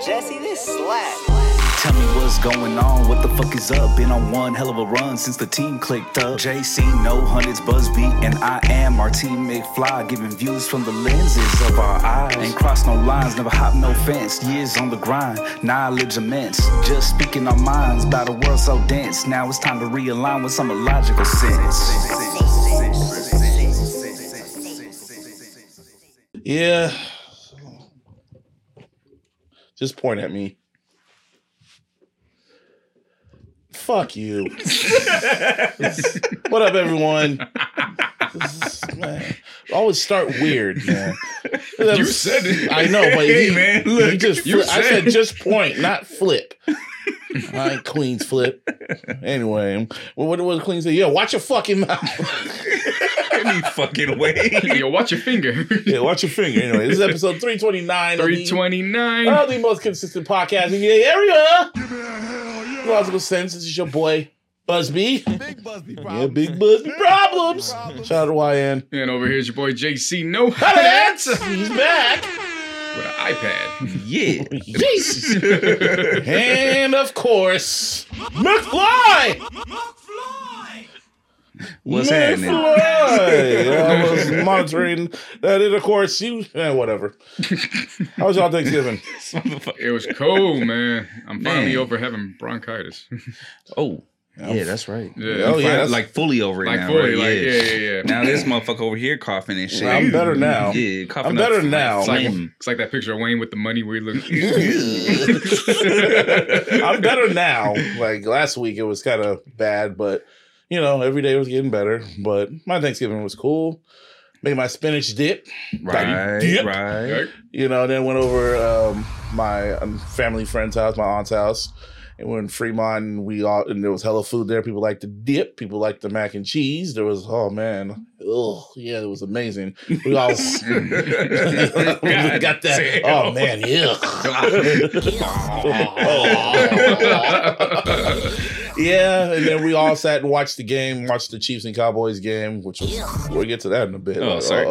Jesse, this slap. Tell me what's going on, what the fuck is up? Been on one hell of a run since the team clicked up. JC, no hundreds, Busby, and I am our team McFly, giving views from the lenses of our eyes. Ain't crossed no lines, never hop no fence. Years on the grind, knowledge immense. Just speaking our minds about a world so dense. Now it's time to realign with some illogical sense. Yeah. Just point at me. Fuck you. What up, everyone? Man, always start weird, man. You said it. I know, but hey, man, look, I said just point, not flip. All right, Queens flip. Anyway, what did Queen say? Yeah, watch your fucking mouth. Any fucking way. Yo, watch your finger. Yeah, watch your finger. Anyway, this is episode 329. 329. Of the most consistent podcast in the area. Logical sense. This is your boy, Busby. Big Busby problems. Yeah, big Busby problems. Shout out to YN. And over here's your boy JC No Howdy, Hat he's back. with an iPad. Yeah. Yes. And of course, McFly. What's happening? I was monitoring that. And of course, whatever. How was y'all Thanksgiving? It was cold, man. I'm finally Man. over having bronchitis. Oh. Yeah, that's right. Yeah. Oh, yeah. Like fully over it Like now, fully, right? like, yeah. Now this motherfucker over here coughing and shit. I'm better now. Yeah, coughing I'm better up now. flame. It's like that picture of Wayne with the money where he looked. I'm better now. Like last week, it was kind of bad, but you know, every day was getting better. But my Thanksgiving was cool. Made my spinach dip. Right, Dip. right. You know, then went over my family friend's house, my aunt's house. And we're in Fremont, and there was hella food there. People like the dip. People like the mac and cheese. There was, oh man, yeah, it was amazing. We all got that. damn. Oh man, yeah. Yeah, and then we all sat and watched the game, watched the Chiefs and Cowboys game, which was, we'll get to that in a bit. Oh, sorry.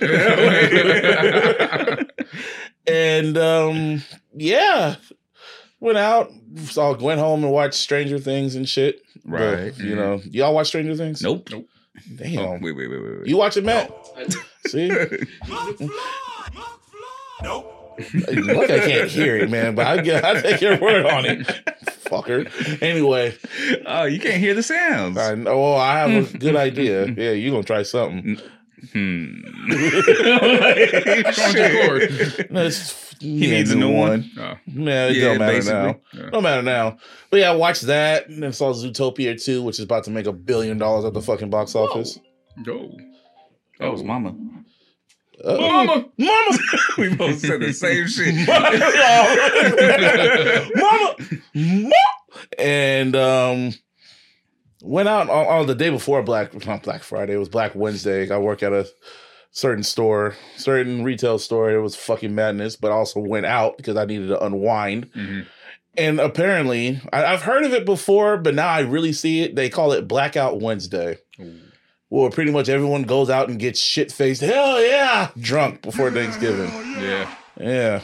And yeah, went out, went home and watched Stranger Things and shit. Right. But, you know, y'all watch Stranger Things? Nope. Damn. Oh, wait. You watch it, Matt? See? Nope. Look, I can't hear it, man, but I take your word on it, fucker. Anyway. Oh, you can't hear the sounds. I know. Well, I have a good idea. Yeah, you gonna try something. He needs a new one. Oh. Yeah, it Yeah, don't matter basically. now. Yeah. Don't matter now. But yeah, I watched that and then saw Zootopia 2, which is about to make $1 billion at the fucking box office. Go. That was Mama. Mama! Mama! We both said the same shit. Mama! And went out on the day before not Black Friday, it was Black Wednesday. I work at a certain retail store. It was fucking madness, but I also went out because I needed to unwind. Mm-hmm. And apparently, I've heard of it before, but now I really see it. They call it Blackout Wednesday. Ooh. Where pretty much everyone goes out and gets shit-faced, hell yeah, drunk before Thanksgiving. Yeah. Yeah.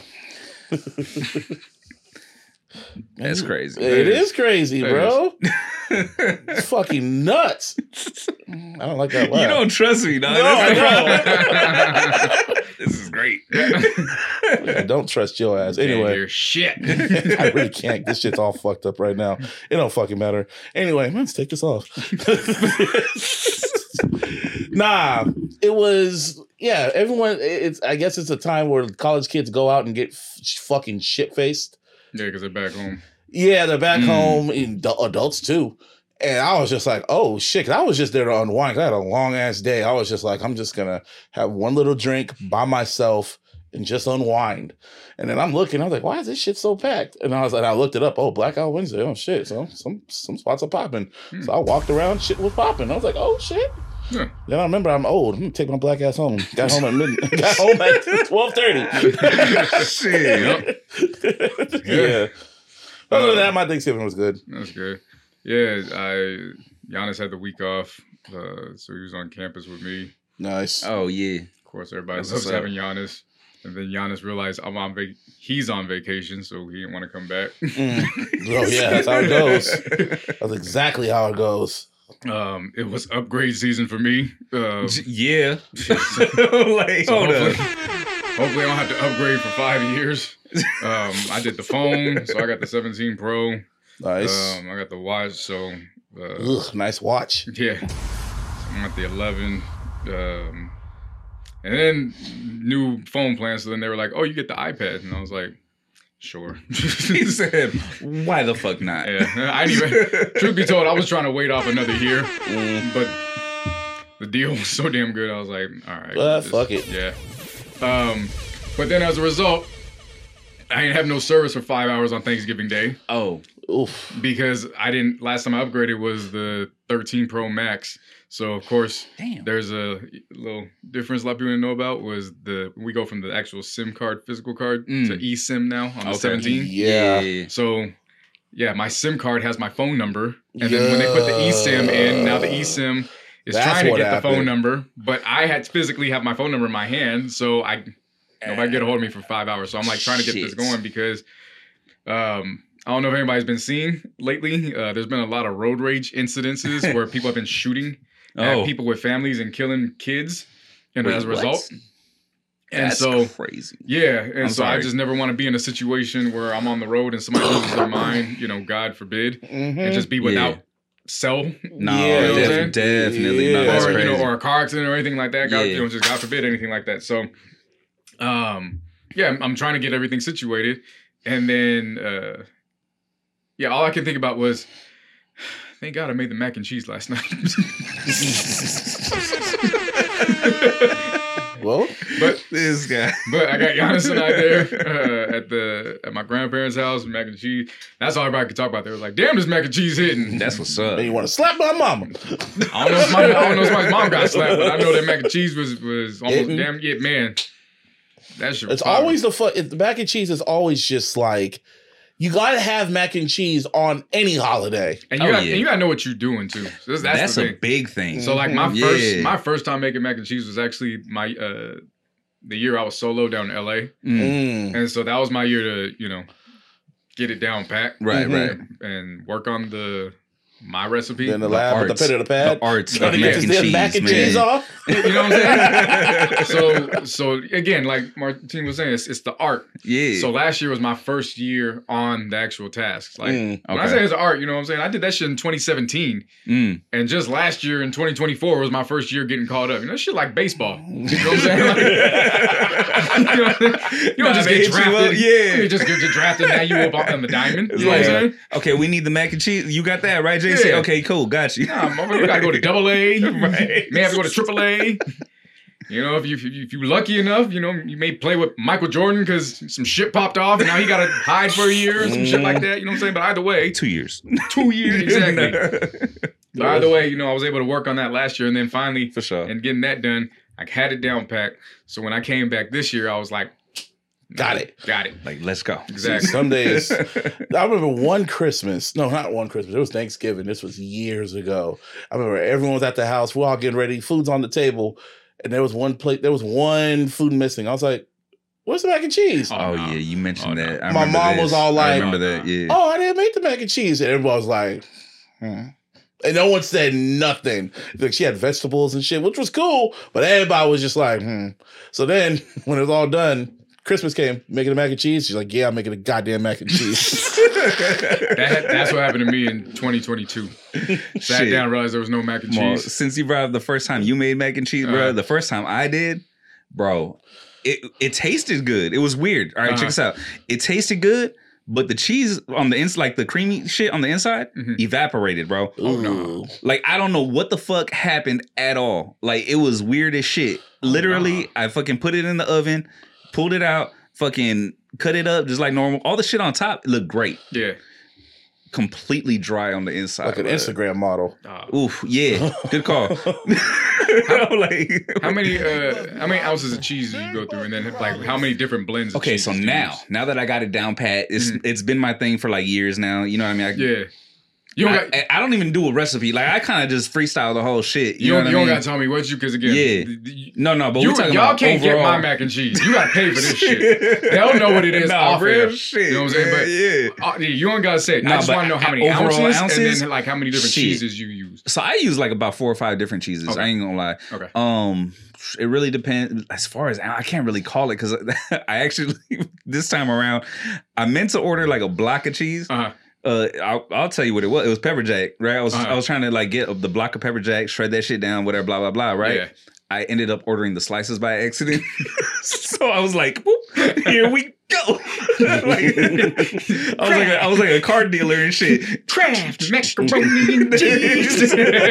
That's crazy. It is crazy, That bro. It's fucking nuts. I don't like that laugh. You don't trust me, dog. No, That's I know. This is great. I don't trust your ass. Can't Anyway. hear shit. I really can't. This shit's all fucked up right now. It don't fucking matter. Anyway, let's take this off. Nah, it was, yeah, everyone, I guess it's a time where college kids go out and get fucking shit-faced. Yeah, because they're back home. Yeah, they're back home, and adults too. And I was just like, oh shit, 'cause I was just there to unwind. I had a long-ass day. I was just like, I'm just going to have one little drink by myself and just unwind. And then I'm looking, I was like, why is this shit so packed? And I was like, I looked it up. Oh, Blackout Wednesday. Oh shit. So some spots are popping. So I walked around, shit was popping. I was like, oh shit. Yeah. Then I remember I'm old. I'm gonna take my black ass home. Got home at midnight. Got home at 12:30. Shit. Yeah. Other than that, my Thanksgiving was good. That's good. Yeah, Giannis had the week off, so he was on campus with me. Nice. Oh, yeah. Of course, everybody That's loves what's up. having Giannis. And then Giannis realized he's on vacation, so he didn't want to come back. Oh yeah, that's how it goes. That's exactly how it goes. It was upgrade season for me. Yeah. Like, So hold up. hopefully I don't have to upgrade for 5 years. I did the phone, so I got the 17 Pro. Nice. I got the watch, so Nice watch. yeah. I'm at the 11. And then new phone plan. So then they were like, "Oh, you get the iPad," and I was like, "Sure." He said, "Why the fuck not?" Yeah, I didn't even. Truth be told, I was trying to wait off another year, but the deal was so damn good. I was like, "All right, Fuck it." Yeah. But then as a result, I didn't have no service for 5 hours on Thanksgiving Day Oh, Oof. because I didn't. Last time I upgraded was the 13 Pro Max. So of course, damn. there's a little difference a lot of people didn't know about was we go from the actual SIM card, physical card, to eSIM now on the 17. Yeah. So, yeah, my SIM card has my phone number, and then when they put the eSIM in, now the eSIM is That's trying to what get the phone happened. number, but I had to physically have my phone number in my hand, so nobody get a hold of me for 5 hours. So I'm like trying to get this Shit. going because I don't know if anybody's been seeing lately. There's been a lot of road rage incidences where people have been shooting at people with families and killing kids, and Wait, as a what? result. And That's so crazy. yeah, and I'm so I sorry. just never want to be in a situation where I'm on the road and somebody loses their mind, God forbid, and just be without cell. No, Yeah. definitely. No, Yeah. that's or crazy. or a car accident or anything like that. God, Yeah. just God forbid anything like that. So, yeah, I'm trying to get everything situated, and then all I could think about was, thank God I made the mac and cheese last night. Well, but This guy. But I got Giannis and I there at my grandparents' house, mac and cheese. That's all everybody could talk about. They were like, "Damn, this mac and cheese hitting." That's what's up. and you want to slap my mama? I don't know if my mom got slapped, but I know that mac and cheese was almost Hitting. damn. Yeah, man, that shit. Was It's fire. always the mac and cheese is always just like you gotta have mac and cheese on any holiday. and Oh, you yeah. gotta know what you're doing too. So that's the a thing. big thing. So like Yeah. my first time making mac and cheese was actually the year I was solo down in LA, and so that was my year to get it down pat, Right, right. and work on my recipe. In the lab with the pen and the pad. The arts Trying of to mac get and this cheese, mac and man. cheese off. You know what I'm saying? So again, like Martine was saying, it's the art. Yeah. So last year was my first year on the actual tasks. Like when I okay. say it's art, you know what I'm saying? I did that shit in 2017, and just last year in 2024 was my first year getting caught up. Shit like baseball. You know what I'm saying? Like, you don't just they get hit you up, drafted. yeah. You just get drafted. Now you up on the diamond. You know what I'm Yeah. saying? Okay, we need the mac and cheese. You got that, right, JC? Yeah. Okay, cool. Got you. Nah, motherfucker, you gotta go to double A. Right. May have to go to triple A. If you're lucky enough, you may play with Michael Jordan because some shit popped off and now he got to hide for a year or some shit like that. You know what I'm saying? But either way, 2 years. 2 years exactly. But either way, I was able to work on that last year, and then finally, For sure. and getting that done, I had it down packed. So when I came back this year, I was like, Got it. Like, let's go. Exactly. Some days, I remember one Christmas. No, not one Christmas. It was Thanksgiving. This was years ago. I remember everyone was at the house. We're all getting ready. Food's on the table, and there was one plate. There was one food missing. I was like, "Where's the mac and cheese?" Oh, no. yeah, you mentioned Oh, no. that. I My remember mom this. was all I like, remember that, yeah. Oh, I didn't make the mac and cheese, and everybody was like, And no one said nothing. Like she had vegetables and shit, which was cool, but everybody was just like, So then when it was all done, Christmas came, making the mac and cheese. She's like, yeah, I'm making a goddamn mac and cheese. That's what happened to me in 2022. Sat Shit. down, realized there was no mac and Well, cheese. since you brought up the first time you made mac and cheese, bro, the first time I did, bro, it tasted good. It was weird. All right, check this out. It tasted good, but the cheese on the inside, like the creamy shit on the inside, evaporated, bro. Oh, no. Like, I don't know what the fuck happened at all. Like, it was weird as shit. Literally, I fucking put it in the oven, pulled it out, fucking cut it up just like normal. All the shit on top looked great. Yeah. Completely dry on the inside. Like an bro. Instagram model. Oof, yeah. Good call. How many ounces of cheese do you go through, and then like how many different blends? Of Okay, cheese so do you now use? that I got it down pat, it's been my thing for like years now. You know what I mean? Yeah. I don't even do a recipe. Like I kind of just freestyle the whole shit. You don't gotta tell me what you, because again, no. But y'all can't get my mac and cheese. You gotta pay for this shit. They don't know what it is. Off real shit. You know what I'm saying? But you don't gotta say it. I just want to know how many ounces and then like how many different cheeses you use. So I use like about 4 or 5 different cheeses. Okay. I ain't gonna lie. Okay. It really depends. As far as I can't really call it, because I actually this time around I meant to order like a block of cheese. I'll tell you what it was. It was pepper jack, right? I was trying to like get the block of pepper jack, shred that shit down, whatever, blah blah blah, right? Yeah. I ended up ordering the slices by accident, so I was like, "Here we go!" I was like a car dealer and shit. Kraft macaroni and cheese.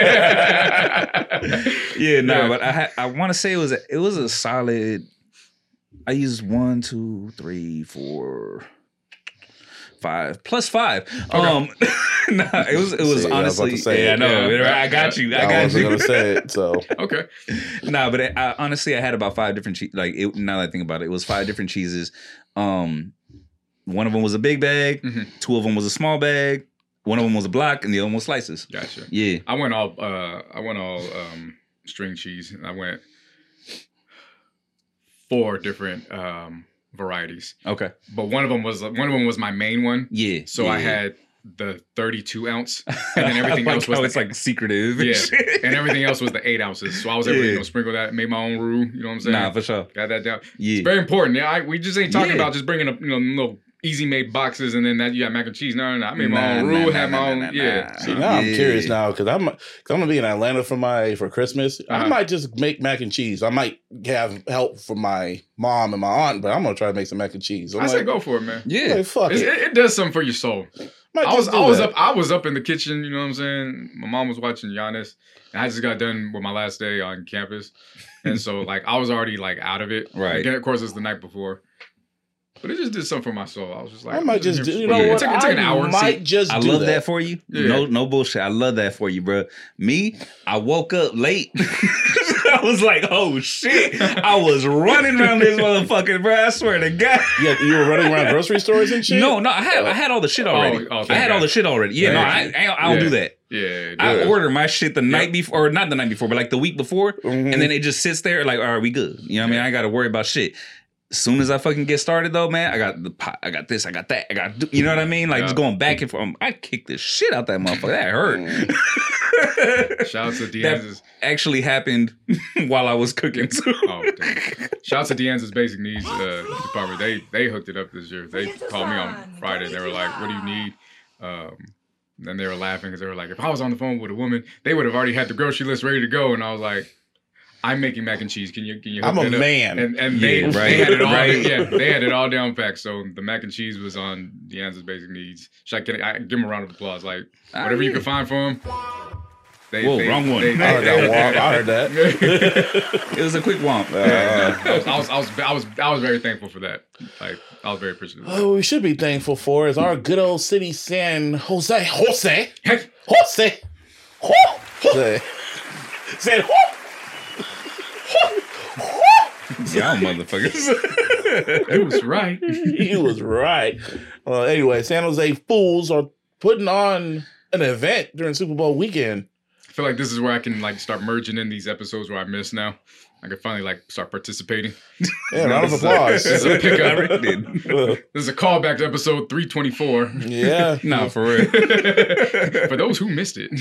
But I want to say it was a solid. I used 1, 2, 3, 4. 5 plus 5. Okay. It was honestly. I know. Yeah. I got you. I wasn't gonna say it. So okay. But honestly, I had about 5 different cheeses. Like now that I think about it, it was 5 different cheeses. One of them was a big bag. Mm-hmm. 2 of them was a small bag. One of them was a block, and the other one was slices. Gotcha. Yeah. I went all string cheese, and I went 4 different varieties. Okay. But one of them was my main one. Yeah. So I had the 32 ounce, and then everything else was it's like secretive. Yeah. And everything else was the 8 ounces. So I was able to sprinkle that, made my own roux. You know what I'm saying? Nah, for sure. Got that down. Yeah. It's very important. Yeah. We just ain't talking about just bringing up little easy made boxes and then that you got mac and cheese. No. I made my own roux, had my own. See, now I'm curious now because I'm gonna be in Atlanta for Christmas. I might just make mac and cheese. I might have help from my mom and my aunt, but I'm gonna try to make some mac and cheese. I say go for it, man. Yeah, like, fuck it does something for your soul. I was up in the kitchen. You know what I'm saying? My mom was watching Giannis, and I just got done with my last day on campus, and so like I was already like out of it. Right. Again, of course, it's the night before. But it just did something for my soul. I was just like, I might just do. You know what? It took an hour. I love that for you. Yeah. No bullshit. I love that for you, bro. Me, I woke up late. I was like, oh shit! I was running around this motherfucker, bro. I swear to God. Yeah, you were running around grocery stores and shit. No, I had all the shit already. I had all the shit already. Yeah, no, I don't do that. Yeah, I order my shit the night before, or not the night before, but like the week before, and then it just sits there. Like, all right, we good. You know what I mean? I ain't got to worry about shit. As soon as I fucking get started, though, man, I got the pot, I got this, I got that, you know what I mean? Like just going back and forth. I kicked the shit out that motherfucker. That hurt. Shout out to Deanza's. That actually happened while I was cooking too. Oh, damn. Shout out to Deanza's Basic Needs department. They hooked it up this year. They called me on Friday. They were like, "What do you need?" And they were laughing because they were like, "If I was on the phone with a woman, they would have already had the grocery list ready to go." And I was like, I'm making mac and cheese. Can you hook I'm a it up? man. And they had it all. They had it all down packed. So the mac and cheese was on Deanza's Basic Needs. Should I give him a round of applause? Like whatever you can find for him. Wrong one. I heard that. It was a quick womp. I was very thankful for that. Like I was very appreciative. Oh, we should be thankful for is our good old city San Jose. San Y'all motherfuckers. He was right. He was right. Well, anyway, San Jose Fools are putting on an event during Super Bowl weekend. I feel like this is where I can like start merging in these episodes where I miss now. I can finally like start participating. Yeah, round of applause. This is a pickup. This is a callback to episode 324. Yeah. No, for real. For those who missed it.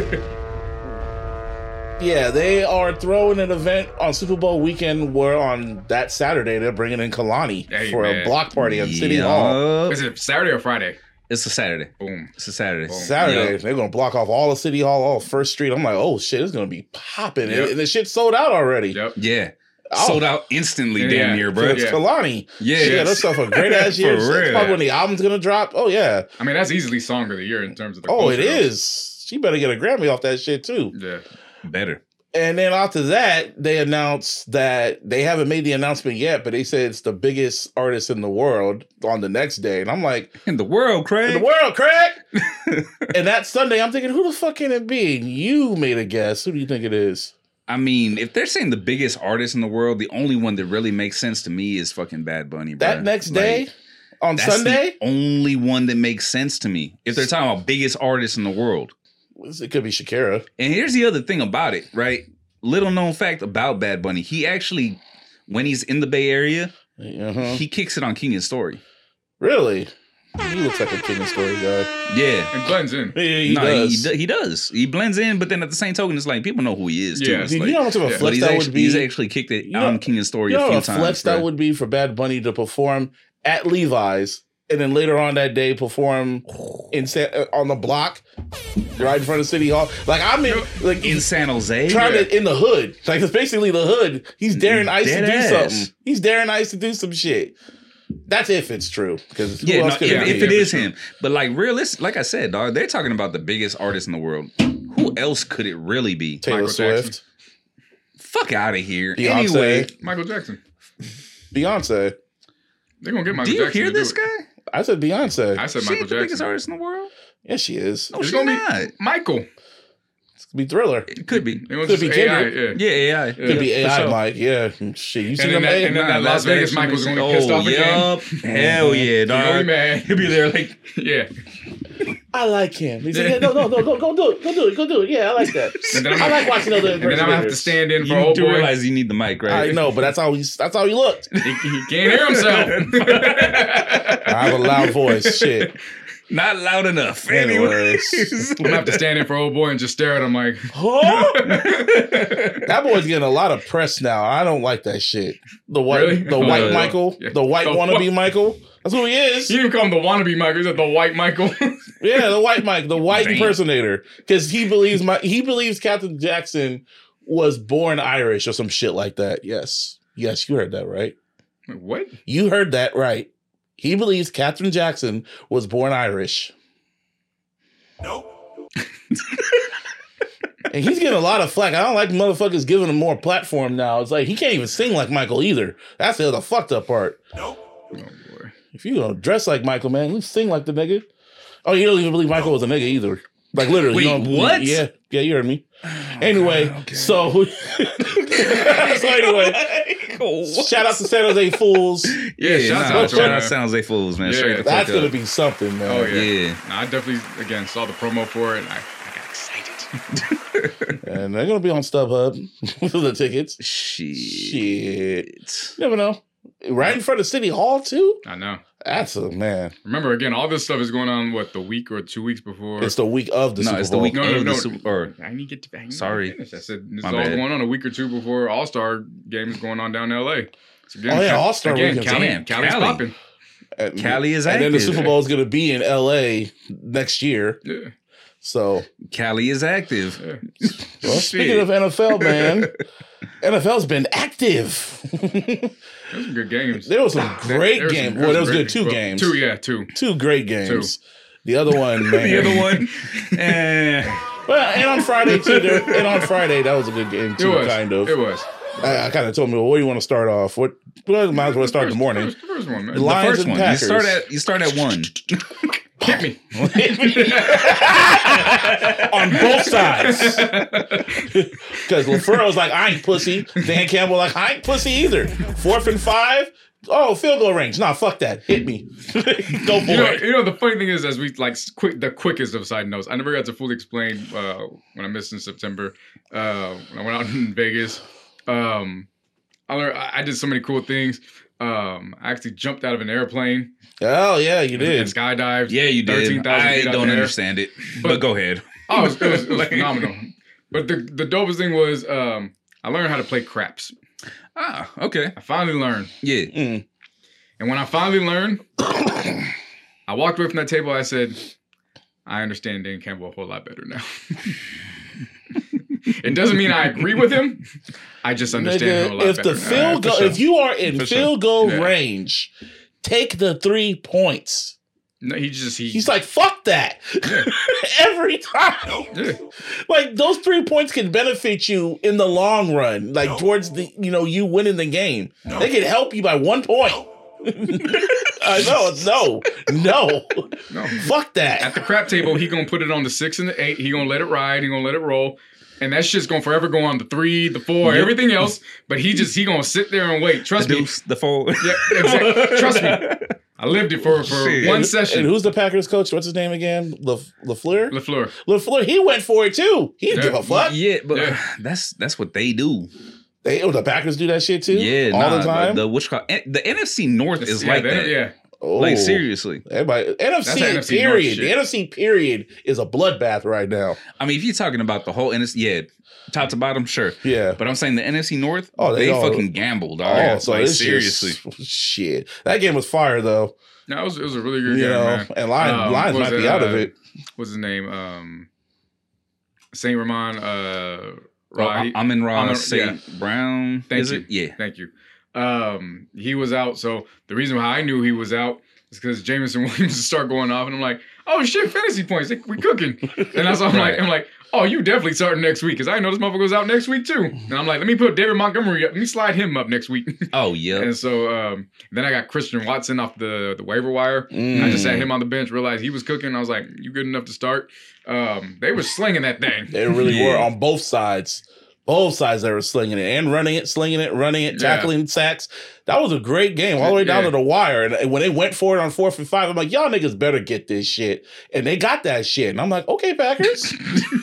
Yeah, they are throwing an event on Super Bowl weekend where on that Saturday they're bringing in Kalani for a block party at City Hall. Is it Saturday or Friday? It's a Saturday. Boom. It's a Saturday. Boom. Saturday. Yep. They're going to block off all of City Hall, all of First Street. I'm like, oh shit, it's going to be popping. Yep. And the shit sold out already. Yep. Yeah. Sold out instantly, damn near, bro. It's Kalani. Yeah. That's stuff a great ass year. That's probably when the album's going to drop. Oh, yeah. I mean, that's easily Song of the Year in terms of the culture. It is. She better get a Grammy off that shit, too. Yeah. Better. And then after that, they announced that they haven't made the announcement yet, but they said it's the biggest artist in the world on the next day. And I'm like, in the world, Craig. And that Sunday, I'm thinking, who the fuck can it be? And you made a guess. Who do you think it is? I mean, if they're saying the biggest artist in the world, the only one that really makes sense to me is fucking Bad Bunny, bro. That next day, on That's Sunday. the only one that makes sense to me. If they're talking about biggest artists in the world. It could be Shakira. And here's the other thing about it, right? Little known fact about Bad Bunny. He actually, when he's in the Bay Area, he kicks it on King and Story. Really? He looks like a King and Story guy. Yeah. And blends in. Yeah, he does. He blends in, but then at the same token, it's like people know who he is too. Yeah. It's Dude, like, you know how much of a yeah. flex that would be? He's actually kicked it on King and Story You know a few how times. flex that bro. would be for Bad Bunny to perform at Levi's and then later on that day perform on the block right in front of City Hall. Like I'm in San Jose. trying to in the hood. Like it's basically the hood. He's daring Ice to do Deadass. something. He's daring Ice to do some shit. That's if it's true. Because If it is for sure. him. But like realistic, like I said, dog, they're talking about the biggest artist in the world. Who else could it really be? Taylor Michael Swift, Jackson. Fuck out of here. Beyonce. Anyway, Michael Jackson. Beyonce. They're gonna get Michael do you Jackson. hear to do this it. guy? I said Beyonce. I said She Michael ain't the biggest Jackson. artist in the world. Yeah, she is. No, It's she's gonna not. be Michael. It's gonna be Thriller. It could be. It was Could just be AI. Kendrick. Yeah. Yeah, AI. Could be for AI sure. Mike. Yeah. Shit. You see then them that- AI? and then that Las Vegas Michael's gonna be pissed off again. Yup. Hell yeah, You know he dog. mad. He'll be there like, Yeah. I like him. He said, yeah, no, go do it. Go do it. Yeah, I like that. And then I'm I like watching other And then I'm gonna have to impersonators. stand in for you old do boy. realize you need the mic, right? I know, but that's how he looked. He can't hear himself. I have a loud voice. Shit. Not loud enough. Anyways. I'm gonna have to stand in for old boy and just stare at him like, Huh? That boy's getting a lot of press now. I don't like that shit. The white, Really? the white Yeah. Michael, Yeah. the white The wannabe what? Michael. That's who he is. he didn't call him the wannabe Michael. He said the white Michael. Yeah, the white Mike, the white Damn. impersonator, because he believes Captain Jackson was born Irish or some shit like that. Yes, you heard that right. What? You heard that right. He believes Captain Jackson was born Irish. And he's getting a lot of flack. I don't like motherfuckers giving him more platform now. It's like he can't even sing like Michael either. That's the other fucked up part. Oh boy. If you don't dress like Michael, man, at least sing like the nigga. Oh, you don't even believe Michael was a nigga either. Like literally. Wait, you don't, what? Yeah, you heard me. Anyway, so shout out to San Jose Fools. Yeah, shout out to San Jose Fools, man. Yeah. Straight the That's fuck gonna up. be something, man. Oh yeah. Yeah. Nah, I definitely again saw the promo for it and I got excited. And they're gonna be on StubHub with the tickets. Shit. You never know. Right in front of City Hall too. I know. That's a man. Remember again, all this stuff is going on the week or 2 weeks before. It's the week of the No, Super it's the Bowl. week No, of no. the Super or I need to get to Sorry. finish. I said this is My all bad. going on a week or two before All-Star game is going on down in LA. So again, Oh, yeah, All-Star again, weekend. Cali's Cali. popping. And, Cali is and then the active. Super Bowl is gonna be in LA next year. Yeah. So Cali is active. Yeah. well, speaking of NFL, man, NFL's been active. There's some good games. There was some great There was some- games. Well, there was great good two games. Two. Two great games. The other one, man. The other one. Well, and on Friday too. And on Friday, that was a good game It too, was. kind of. It was. I kind of told me, well, where do you want to start off? Well, might as well start in the morning. The first one, man. The Lions First and one. Packers. You start at 1. Hit me. On both sides. Because LaFleur was like, I ain't pussy. Dan Campbell like, I ain't pussy either. 4th and 5. Oh, field goal range. Nah, fuck that. Hit me. Go for it. You know, the funny thing is, as we like the quickest of side notes, I never got to fully explain when I missed in September. When I went out in Vegas, I did so many cool things. I actually jumped out of an airplane. Oh, yeah, you And did. skydived. Yeah, you did. 13,000 I feet out don't there. understand it. But go ahead. Oh, it was phenomenal. But the dopest thing was I learned how to play craps. Ah, okay. I finally learned. Yeah. Mm. And when I finally learned, I walked away from that table. I said, I understand Dan Campbell a whole lot better now. It doesn't mean I agree with him. I just understand him a lot Nigga, if better the now. field goal, For sure. if you are in For sure. field goal Yeah. range, take the 3 points. No, He's like, fuck that. Yeah. Every time. Yeah. Like, those 3 points can benefit you in the long run, like towards the, you winning the game. They can help you by 1 point. I know. It's no. No. Fuck At that. the crap table, he gonna put it on the 6 and the 8. He gonna let it ride. He gonna let it roll. And that shit's gonna forever go on the 3, the 4, everything else. But he gonna sit there and wait. Trust The me. deuce, the 4. Yeah, exactly. Trust me. I lived it for Shit. one And session. who's the Packers coach? What's his name again? LaFleur? LaFleur. LaFleur, he went for it too. He didn't Yeah. give a fuck. Yeah, but Yeah. that's what they do. The Packers do that shit too? Yeah, all the time? The NFC North is like that. Yeah. Oh. Like seriously. Everybody, That's NFC, an NFC North period. shit. The NFC period is a bloodbath right now. I mean, if you're talking about the whole NFC, yeah, top to bottom, sure. Yeah. But I'm saying the NFC North, Oh, they they all- fucking gambled, dog. Oh, so like, it's seriously. just shit. That game was fire though. No, it was a really good You game, know, man. and Lions what might was be out of it. What's his name? Saint Ramon. Amon Ra Amon- St. Brown. Thank is you. it? Yeah. Thank you. He was out. So the reason why I knew he was out is because Jameson Williams start going off, and I'm like, oh shit, fantasy points, we cooking. And that's what I'm like, oh, you definitely starting next week because I know this motherfucker goes out next week too. And I'm like, let me put David Montgomery up. Let me slide him up next week. Oh, yeah. And so then I got Christian Watson off the waiver wire. I just had him on the bench, realized he was cooking. I was like, you good enough to start? They were slinging that thing. They really Yeah. were on both sides. Both sides they were slinging it and running it, slinging it, running it, tackling sacks. That was a great game all the way down to the wire. And when they went for it on 4th and 5, I'm like, y'all niggas better get this shit. And they got that shit. And I'm like, okay, Packers.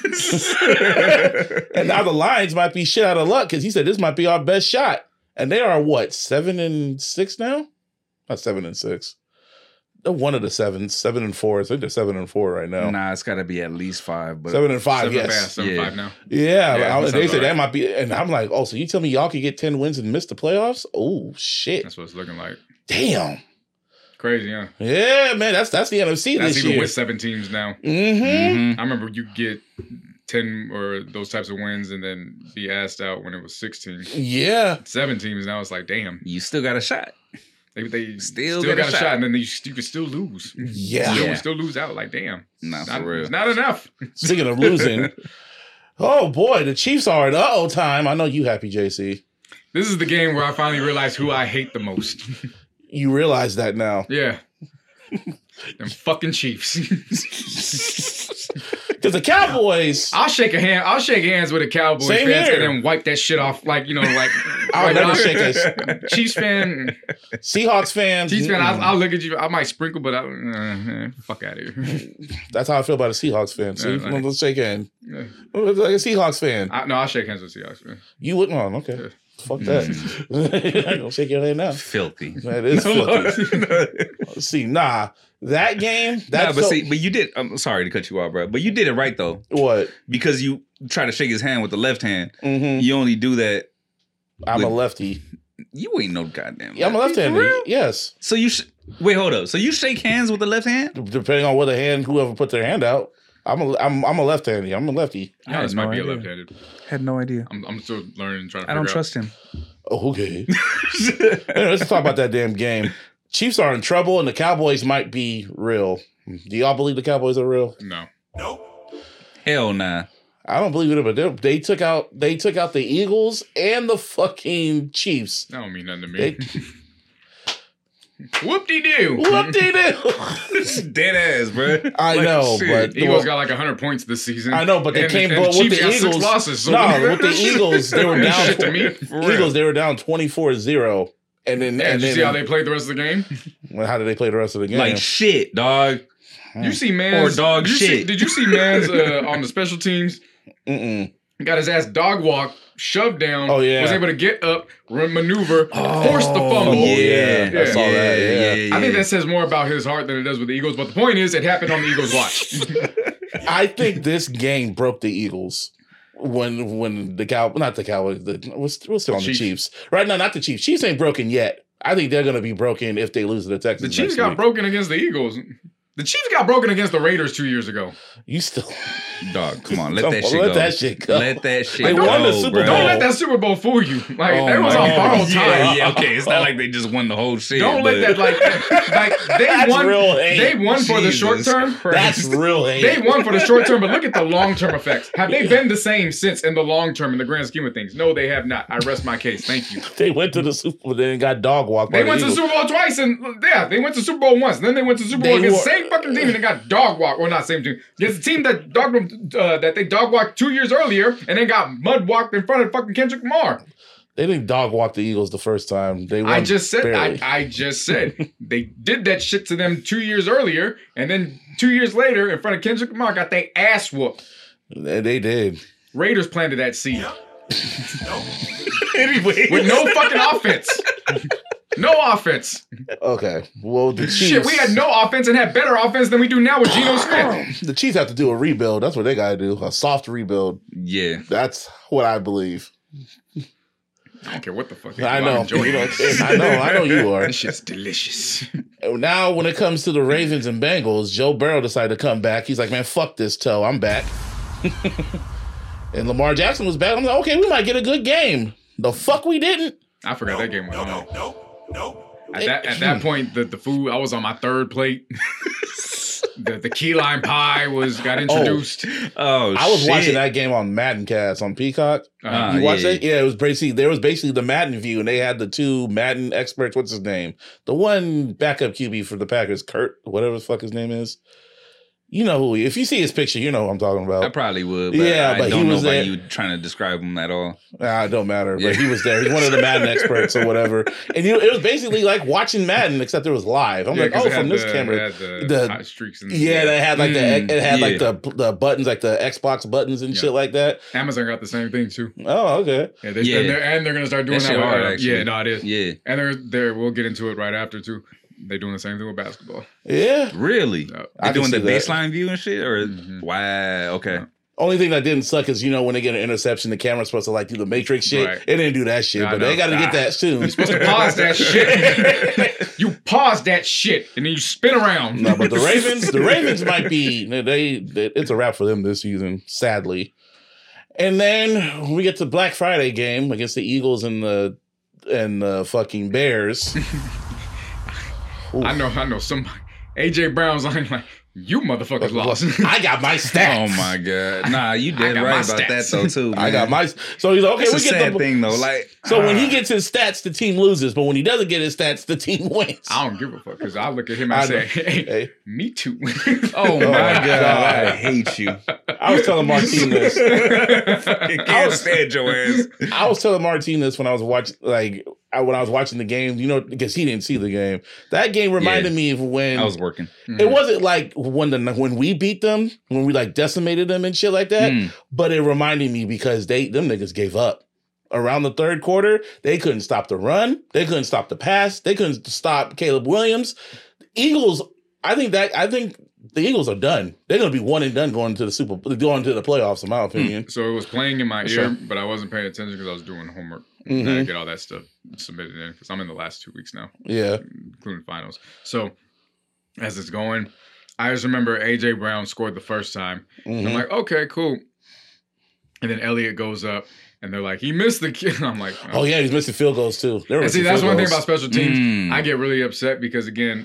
And now the Lions might be shit out of luck because he said this might be our best shot. And they are what, 7-6 now? Not 7-6. They're one of the 7-4. I think they're 7-4 right now. Nah, it's got to be at least 5. But 7-5, yes. 7-5 now. Yeah, Yeah, that they sounds said that alright. might be, and I'm like, oh, so you tell me y'all could get 10 wins and miss the playoffs? Oh shit! That's what it's looking like. Damn. Crazy, huh? Yeah, man, that's the NFC That's this even year. with 7 teams now. Mm-hmm. I remember you get 10 or those types of wins and then be asked out when it was 16. Yeah, 7 teams now. It's like, damn. you still got a shot. They Still still got a got a shot, shot. and then you could still lose. yeah. You Yeah. still lose out. Like, damn. Nah, Not, for real. it's not enough. Speaking of losing, oh boy, the Chiefs are in uh-oh time. I know you happy, JC. This is the game where I finally realized who I hate the most. You realize that now. Yeah. Them fucking Chiefs. Because the Cowboys, I'll shake hands with a Cowboys Same fans here. and then wipe that shit off. Like, you know, like I'll right never now. shake a Chiefs fan, Seahawks fans. I'll look at you. I might sprinkle, but fuck out of here. That's how I feel about a Seahawks fan. See, Yeah, like- let's shake hand. Yeah. Like a Seahawks fan. I'll shake hands with Seahawks fan. You wouldn't. Oh, okay. Yeah. Fuck that. I don't shake your hand now. Filthy. That is filthy. See, that game. That's but you did. I'm sorry to cut you off, bro. But you did it right though, what? because you try to shake his hand with the left hand. Mm-hmm. You only do that. I'm a with- lefty. You ain't no goddamn. Yeah, I'm a lefty, for left-handed. real? Yes, So wait, hold up. So you shake hands with the left hand? depending on what the hand, whoever put their hand out. I'm a left-handed. I'm a lefty. Giannis might be a idea. left-handed. Had no idea. I'm still learning, trying to figure I don't out. trust him. Oh, okay. Anyway, let's talk about that damn game. Chiefs are in trouble, and the Cowboys might be real. Do y'all believe the Cowboys are real? No. Hell nah. I don't believe it, but they took out the Eagles and the fucking Chiefs. That don't mean nothing to me. They, Whoop-de-doo. what they do? Dead ass, bro. I know, but Eagles got like 100 points this season. I know, but they And- came. and But with Chiefs the got Eagles, 6 losses. So no, with the Eagles, they were Mean down. shit to me. For real. Eagles, they were down 24-0, and then Yeah, and did you then see how they played the rest of the game? well, how did they play the rest of the game? Like shit, dog. You see Mans Or dog did you see- shit. Did you see Mans on the special teams? Mm-mm. Got his ass dog walk, shoved down. Oh, yeah. Was able to get up, maneuver, force the fumble. yeah. I Yeah. saw that. Yeah. I think that says more about his heart than it does with the Eagles. But the point is, it happened on the Eagles' watch. I think this game broke the Eagles when the not the Cowboys. We're still on the Chiefs. Chiefs right now. Not the Chiefs. Chiefs ain't broken yet. I think they're gonna be broken if they lose to the The Texans. Chiefs next got week. broken against the Eagles. The Chiefs got broken against the Raiders 2 years ago. You still Dog, come on, let Come that on, shit let go. that shit go. Let that shit They go. won the Super bro. Bowl. Don't let that Super Bowl fool you. Like Oh that was my on God. borrowed time. Yeah, okay. It's not like they just won the whole shit. Don't let but- that they That's won. real hate. They won for the Jesus short term. That's real hate. They won for the short term, but look at the long term effects. Have they been the same since in the long term in the grand scheme of things? No, they have not. I rest my case. Thank you. They went to the Super Bowl, then got dog walked. They by went to the Eagles. Super Bowl twice, and they went to the Super Bowl once. And then they went to the Super Bowl They against the were- same fucking team, and they got dog walked. Well, not same team. Against the team that dogged them, that they dog walked 2 years earlier, and then got mud walked in front of fucking Kendrick Lamar. They didn't dog walk the Eagles the first time. They won I just said barely. I just said they did that shit to them 2 years earlier, and then 2 years later, in front of Kendrick Lamar, got their ass whooped. They did. Raiders planted that seed Anyway, with no fucking offense. No offense. Okay. Well, the Chiefs. Shit, we had no offense and had better offense than we do now with Geno Smith. The Chiefs have to do a rebuild. That's what they got to do. A soft rebuild. yeah. That's what I believe. I don't care what the fuck. I know. I'm enjoying You know, this. I know you are. This shit's delicious. Now, when it comes to the Ravens and Bengals, Joe Burrow decided to come back. He's like, man, fuck this toe. I'm back. And Lamar Jackson was back. I'm like, okay, we might get a good game. The fuck we didn't. I forgot that game went on. At that point, the food, I was on my third plate. the key lime pie got introduced. Oh, I was shit. watching that game on Madden Cast on Peacock. You watched it? Yeah, it was basically the Madden view, and they had the two Madden experts. What's his name? The one backup QB for the Packers, Kurt, whatever the fuck his name is. You know who if you see his picture, you know who I'm talking about. I probably would, but Yeah, I but don't he know was why there. you trying to describe him at all. It don't matter, but Yeah. he was there. He's one of the Madden experts or whatever. And it was basically like watching Madden, except it was live. I'm like, 'cause oh, it had from this the- camera. it had the- hot streaks in Yeah, they had like like yeah. the buttons, like the Xbox buttons and Yeah. shit like that. Amazon got the same thing too. Oh, okay. Yeah, Yeah. and they're gonna start doing That that. shit with, hard, actually. Yeah, no, it is. Yeah. And we'll get into it right after too. They're doing the same thing with basketball. Yeah. Really? Yeah. I They're can doing the see that. baseline view and shit? Or Mhm. wow, okay. Only thing that didn't suck is, when they get an interception, the camera's supposed to like do the Matrix shit. Right. It didn't do that shit, I but know. they got to get that soon. You're supposed to pause that shit. You pause that shit and then you spin around. No, but the Ravens might be it's a wrap for them this season, sadly. And then we get to Black Friday game against the Eagles and the fucking Bears. I know somebody. AJ Brown's like, you motherfuckers lost. I got my stats. Oh my god. Nah, you dead got right my about that stats. though too. I got man. my. So he's like, okay, It's a we get sad the thing though. Like So when he gets his stats, the team loses. But when he doesn't get his stats, the team wins. I don't give a fuck because I look at him and I say, know. hey, Hey. me too. oh my my god, God. I hate you. I was telling Martine this. I can't stand your ass. I was telling Martine this when I was watching, when I was watching the game, because he didn't see the game. That game reminded me of when I was working. it wasn't like when we beat them, when we like decimated them and shit like that. Mm. But it reminded me because them niggas gave up. Around the third quarter, they couldn't stop the run, they couldn't stop the pass, they couldn't stop Caleb Williams. Eagles, I think the Eagles are done. They're gonna be one and done going to the playoffs, in my opinion. So it was playing in my ear, Sure. but I wasn't paying attention because I was doing homework. Mhm. I had to get all that stuff submitted in because I'm in the last 2 weeks now, Yeah. including finals. So as it's going, I just remember AJ Brown scored the first time. And I'm Mhm. like, okay, cool. And then Elliott goes up, and they're like, he missed the kick. I'm like, Oh yeah, he's missing field goals too. And see, that's one thing about special teams. Mm. I get really upset because, again,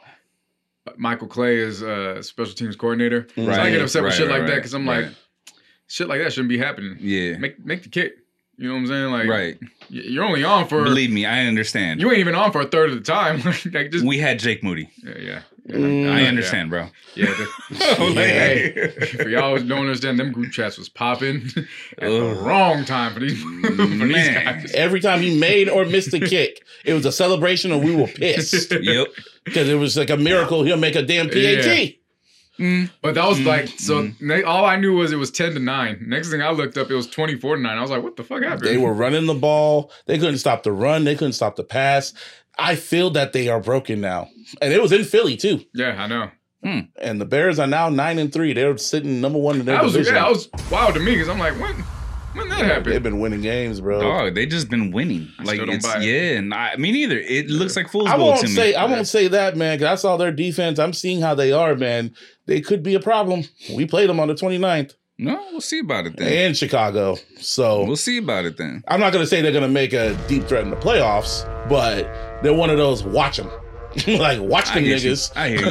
Michael Clay is a special teams coordinator. So I get upset with shit like that because I'm like, shit like that shouldn't be happening. Yeah. Make the kick. You know what I'm saying? Like, Right. You're only on for. Believe me, I understand. You ain't even on for a third of the time. like just. We had Jake Moody. Yeah. I understand, bro. Yeah. Yeah. Hey, for y'all who don't understand, them group chats was popping at the wrong time for these Man. guys. Every time he made or missed a kick, it was a celebration or we were pissed. Yep. Because it was like a miracle he'll make a damn PAT. Yeah. But that was like, so all I knew was it was 10-9. Next thing I looked up, it was 24-9. I was like, what the fuck happened? They were running the ball. They couldn't stop the run. They couldn't stop the pass. I feel that they are broken now. And it was in Philly too. Yeah, I know. And the Bears are now 9-3. They're sitting number one in their division. That was wild to me because I'm like, when that happened? They've been winning games, bro. Dog, they just been winning. I Like still don't it's buy it. yeah, and me neither. It looks like fool's I gold won't to say me. I won't say that, man, because I saw their defense. I'm seeing how they are, man. They could be a problem. We played them on the 29th No, we'll see about it then. in Chicago. So We'll see about it then. I'm not going to say they're going to make a deep threat in the playoffs, but they're one of those watch them. Like, watch I them get you. niggas. I hear you.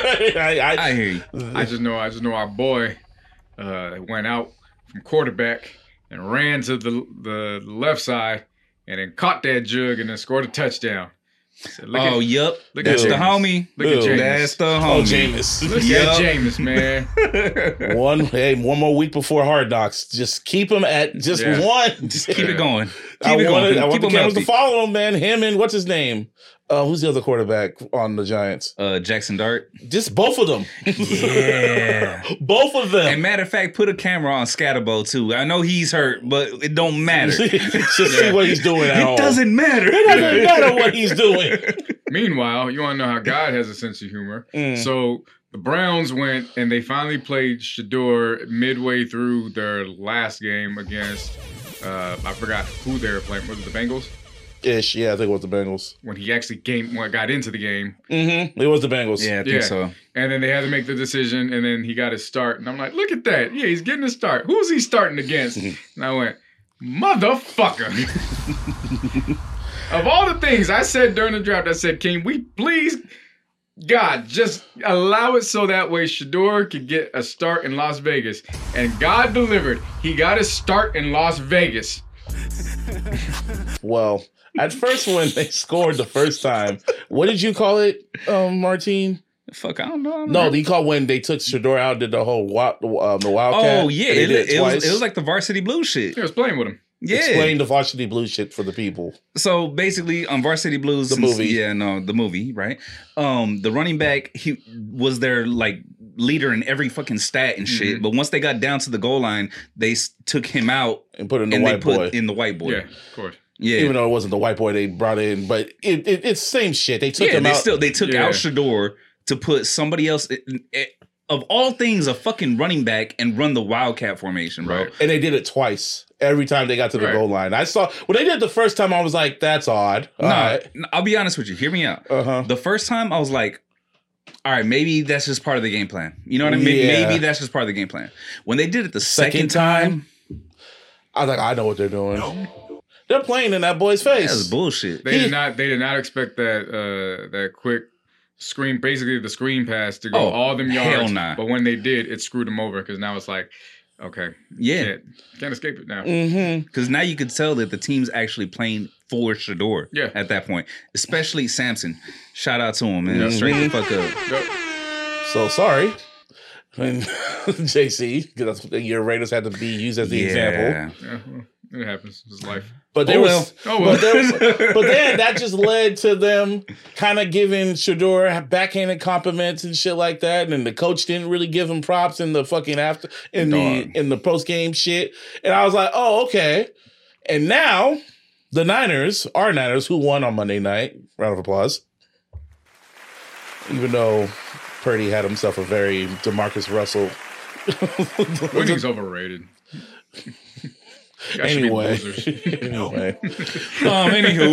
I hear you. I just know our boy went out from quarterback and ran to the left side and then caught that jug and then scored a touchdoon. So Oh, yep. look That's at the Jameis. homie. Look at Jameis. That's the Oh, homie. Jameis. Look Yup. at Jameis, man. One more week before Hard Knocks. Just keep him at just Yeah. one. Just keep it going. I want the cameras to healthy. follow him, man. Him and what's his name? Who's the other quarterback on the Giants? Jackson Dart. Just both of them. Yeah. Both of them. And matter of fact, put a camera on Scatterbo too. I know he's hurt, but it don't matter. Just see what he's doing at all. It doesn't matter. It doesn't matter what he's doing. Meanwhile, you want to know how God has a sense of humor. So the Browns went and they finally played Shador midway through their last game against, I forgot who they were playing. Was it the Bengals? Ish, yeah, I think it was the Bengals. When he actually got into the game. Mm-hmm. It was the Bengals. Yeah, I think so. And then they had to make the decision, and then he got his start. And I'm like, look at that. Yeah, he's getting a start. Who's he starting against? And I went, motherfucker. Of all the things I said during the draft, I said, can we please, God, just allow it so that way Shador could get a start in Las Vegas. And God delivered. He got his start in Las Vegas. Well, at first when they scored the first time, what did you call it, Martine? Fuck, I don't know. No, you call when they took Shador out, did the whole the Wildcat. Oh yeah, it was like the Varsity Blue shit. He was playing with him. Yeah. Explain the Varsity Blue shit for the people. So basically, on Varsity Blues, the movie, the movie, right? The running back, he was their like leader in every fucking stat and shit. But once they got down to the goal line, they took him out and put in the white boy. Yeah, of course. Yeah, even though it wasn't the white boy they brought in, but it's same shit. They took him out. They took out Shador to put somebody else. Of all things, a fucking running back and run the Wildcat formation, bro. Right. And they did it twice. Every time they got to the goal line. I saw when they did it the first time, I was like, that's odd. No, I'll be honest with you. Hear me out. The first time I was like, all right, maybe that's just part of the game plan. You know what I mean? Yeah. Maybe that's just part of the game plan. When they did it the second time, I was like, I know what they're doing. They're playing in that boy's face. That's bullshit. They did not expect that quick screen, basically the screen pass to go all them yards. Hell nah. But when they did, it screwed them over because now it's like, okay, can't escape it now. Because now you could tell that the team's actually playing for Shador. Yeah. At that point, especially Samson. Shout out to him, man. Straight the fuck up. Yep. So sorry. When JC, because your Raiders had to be used as the example. Yeah, well, it happens. It's life. But then that just led to them kind of giving Shador backhanded compliments and shit like that. And then the coach didn't really give him props in the fucking in the post game shit. And I was like, oh, okay. And now the our Niners, who won on Monday night, round of applause. Even though Purdy had himself a very DeMarcus Russell. Winning's overrated. Anyway. Anywho.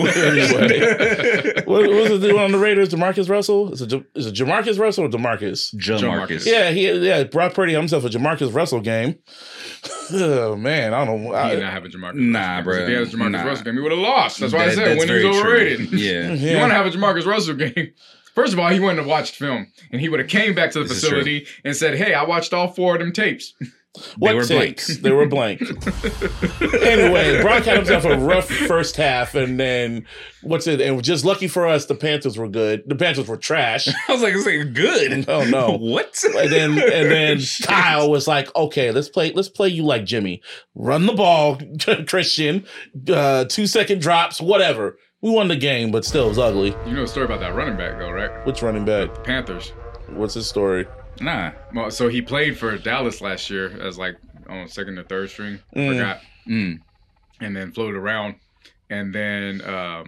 What was it doing on the Raiders? DeMarcus Russell? Is it Jamarcus Russell or DeMarcus? Jamarcus. Yeah, brought Purdy himself a Jamarcus Russell game. Oh man, I don't know. He did not have a Jamarcus. Nah, bro. If he had a Jamarcus Russell game, he would have lost. That's why I said winning's overrated. Yeah. You want to have a Jamarcus Russell game? First of all, he wouldn't have watched film, and he would have came back to the facility and said, "Hey, I watched all 4 of them tapes." They were blank. They were blank. Anyway, Brock had himself a rough first half, and then And just lucky for us, the Panthers were good. The Panthers were trash. I was like, good. Oh no, what? And then Kyle was like, okay, let's play you like Jimmy. Run the ball, Christian. 2-second drops, whatever. We won the game, but still, it was ugly. You know the story about that running back, though, right? Which running back? The Panthers. What's his story? Nah. Well, so he played for Dallas last year as like on second or third string. Forgot. And then floated around. And then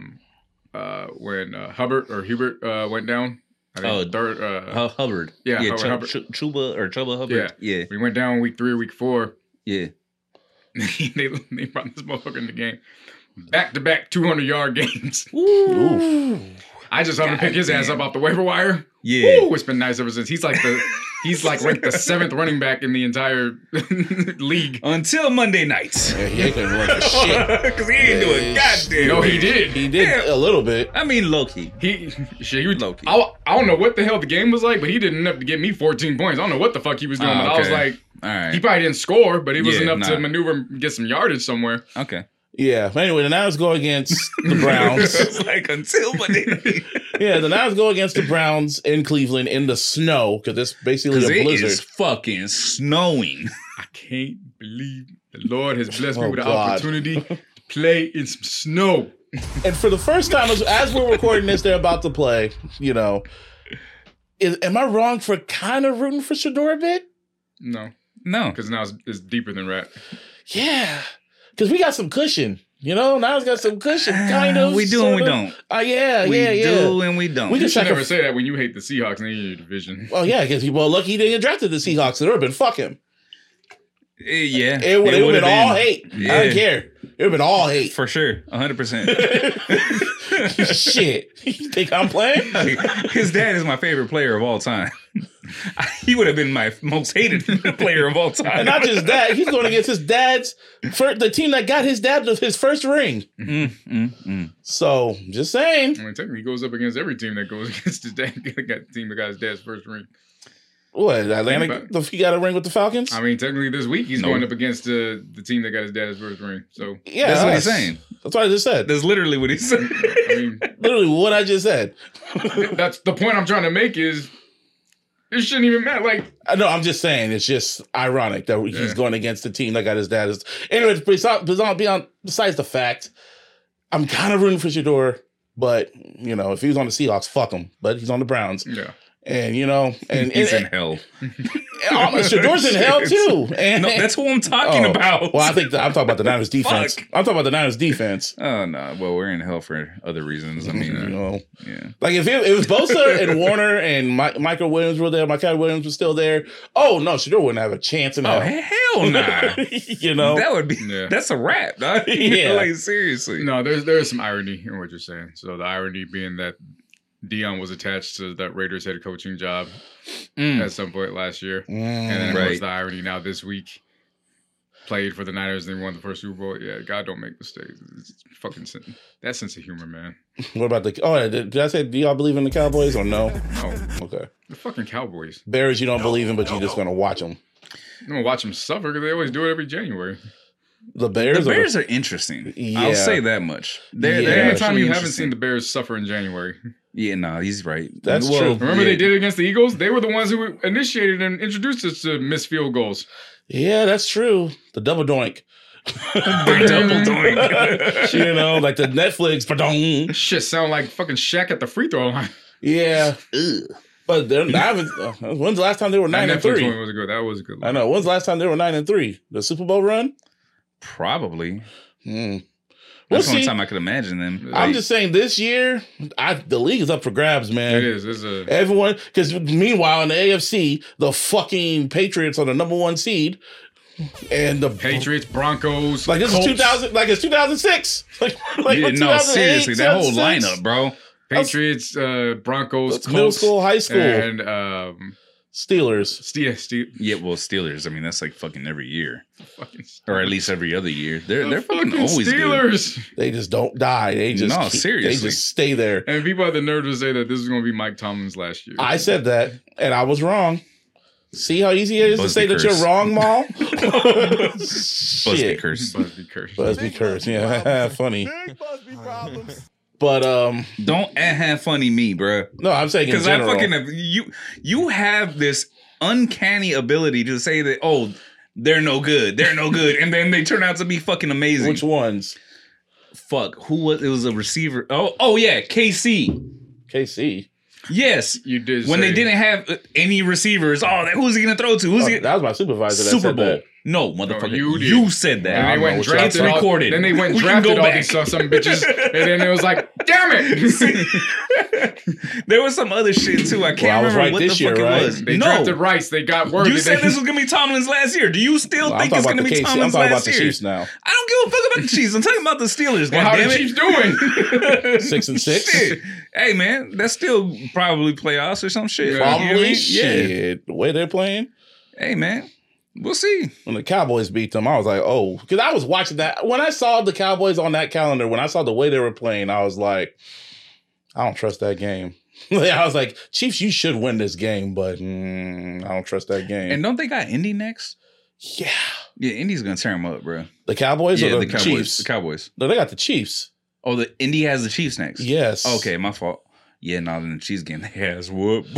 when Hubert went down. Hubbard. Yeah, Hubbard. Chuba Hubbard. Yeah. We went down week 3 or week 4. Yeah. they brought this motherfucker in the game. Back-to-back 200-yard games. Ooh. I just had to pick his ass up off the waiver wire. Yeah. Ooh, it's been nice ever since. He's like ranked the 7th running back in the entire league. Until Monday nights. Yeah, he ain't gonna run for shit. Because he ain't doing goddamn. No, he did. He did a little bit. I mean, low-key. He was low-key. I don't know what the hell the game was like, but he did enough to get me 14 points. I don't know what the fuck he was doing, but I was like, all right. He probably didn't score, but he was enough to maneuver and get some yardage somewhere. Okay. Yeah. Anyway, the Niners go against the Browns. It's like until Monday. Yeah, the Niners go against the Browns in Cleveland in the snow because it's basically a blizzard. It is fucking snowing. I can't believe the Lord has blessed me with the opportunity to play in some snow. And for the first time, as we're recording this, they're about to play. You know, am I wrong for kind of rooting for Shedeur a bit? No, No. because now it's deeper than rap. Yeah, because we got some cushion. You know, now it's got some cushion, kind of. We do and we don't. Yeah. We do and we don't. We You just should like never say that when you hate the Seahawks and in your division. Oh yeah, because look, he didn't get drafted the Seahawks. It would have been fuck him. Yeah. It would have been all hate. Yeah. I don't care. It would have been all hate. For sure. 100%. Shit. You think I'm playing? His dad is my favorite player of all time. He would have been my most hated player of all time. And not just that, he's going against his dad's, the team that got his dad his first ring. So, just saying. I mean, technically, he goes up against every team that goes against his dad. Got the team that got his dad's first ring. What, Atlanta? He got a ring with the Falcons? I mean, technically, this week he's going up against the team that got his dad's first ring. So Yeah, that's what he's saying. That's what I just said. That's literally what he said. I mean, Literally what I just said. that's the point I'm trying to make is it shouldn't even matter. Like, No, I'm just saying it's just ironic that he's going against the team that got his dad's. Anyways, besides the fact, I'm kind of rooting for Shedeur, but you know, if he was on the Seahawks, fuck him. But he's on the Browns. yeah. And you know, and He's in hell. Shedeur's in hell too. And, No, that's who I'm talking about. Well, I'm talking about the Niners defense. Fuck. I'm talking about the Niners defense. Oh no! Well, we're in hell for other reasons. I mean, You know, yeah. like if it was Bosa and Warner and Michael Williams were there, Michael Williams was still there. Oh no, Shedeur wouldn't have a chance in Oh hell. hell nah! You know, That would be. Yeah. That's a wrap. Dog. Yeah. Like seriously. No, there's some irony in what you're saying. So the irony being that Dion was attached to that Raiders head coaching job at some point last year. And then Right. what's the irony now this week? Played for the Niners and they won the first Super Bowl. Yeah, God don't make mistakes. It's fucking that sense of humor, man. What about did I say, do y'all believe in the Cowboys or no? No, Okay. the fucking Cowboys. Bears, you don't believe in, but you're just going to watch them. I'm gonna watch them suffer because they always do it every January. The Bears, The Bears are interesting. Yeah. I'll say that much. They're Yeah. Anytime actually you haven't interesting. seen the Bears suffer in January. Yeah, no, he's right. That's true. Remember they did it against the Eagles? They were the ones who initiated and introduced us to missed field goals. Yeah, that's true. The double doink. The double doink. You know, like the Netflix. Ba-dong. Shit sound like fucking Shaq at the free throw line. Yeah. But when's the last time they were 9-3? That Netflix one was good. That was a good. I know. When's the last time they were 9-3? The Super Bowl run? Probably. We'll That's the only see. time I could imagine them. I'm just saying this year, the league is up for grabs, man. It is. It's a Everyone, because meanwhile in the AFC, the fucking Patriots are the number one seed, and the Patriots, Broncos. like this Colts. is 2000, like it's 2006. like Yeah, no, 2008, seriously, that whole 2006. lineup, bro. Patriots, Broncos, That's Colts, middle school, high school, and Steelers. Yeah, well, Steelers. I mean, that's like fucking every year, fucking, or at least every other year. They're fucking fucking always good. Steelers. They just don't die. They just No, seriously. They just stay there. And people had the nerve to say that this is going to be Mike Tomlin's last year. I said that, and I was wrong. See how easy it is to Busby say that curse. you're wrong, Maul? Busby Shit. curse. Busby curse. Busby curse. Yeah, funny. Big Busby problems. But Don't have funny me, bro. no, I'm saying in Because I general. fucking have, you have this uncanny ability to say that they're no good, and then they turn out to be fucking amazing. Which ones? Fuck, who was it? Was a receiver? Oh yeah, KC. KC. Yes, You did when they say- didn't have any receivers. Who's he gonna throw to? Who's he? That was my supervisor. That Super said Bowl. that. No, motherfucker, you you, did. said that. And I they don't went know and what drafted y'all all, recorded. Then they went and We can drafted go all back. these some bitches, and then it was like, damn it! There was some other shit too. I Well, can't I was remember right what this the year, fuck right? it was. They no, drafted Rice. They got word. you that said they, this was gonna be Tomlin's last year. Do you still I'm think talking it's about gonna the be KC. I'm Tomlin's talking about last the year? Chiefs now. I don't give a fuck about the Chiefs. I'm talking about the Steelers. Well, how God are the damn it. Chiefs doing? 6-6. Shit. Hey man, that's still probably playoffs or some shit. Yeah. You know what I Probably mean? shit. The way they're playing. Hey man, we'll see. When the Cowboys beat them, I was like, oh, because I was watching that. When I saw the Cowboys on that calendar, when I saw the way they were playing, I was like, I don't trust that game. I was like, Chiefs, you should win this game, but I don't trust that game. And don't they got Indy next? yeah. Yeah, Indy's gonna tear them up, bro. The Cowboys Yeah, or the the Cowboys. Chiefs? The Cowboys. No, they got the Chiefs. Oh, the Indy has the Chiefs next. Yes. Okay, my fault. Yeah, no, then the Chiefs getting their ass whooped.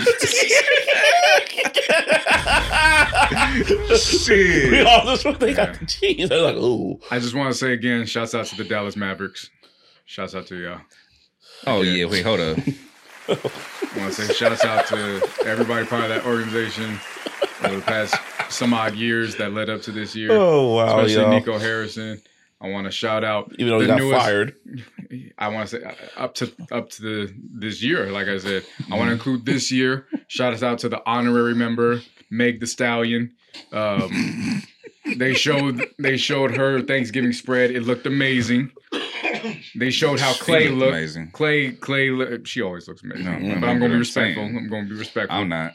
Shit. We all just they got the cheese. They're like, ooh. I just want to say again, shouts out to the Dallas Mavericks. Shouts out to y'all. Oh, yeah. Wait, hold up. I want to say shouts out to everybody part of that organization over the past some odd years that led up to this year. Oh, wow, Especially yo. Nico Harrison. I want to shout out, Even though he got fired. I want to say up to this year. Like I said, I want to include this year. Shout out to the honorary member Meg the Stallion. They showed her Thanksgiving spread. It looked amazing. They showed how Clay looked. Amazing. Clay, she always looks amazing. No, but I'm going to be I'm respectful. saying. I'm going to be respectful. I'm not.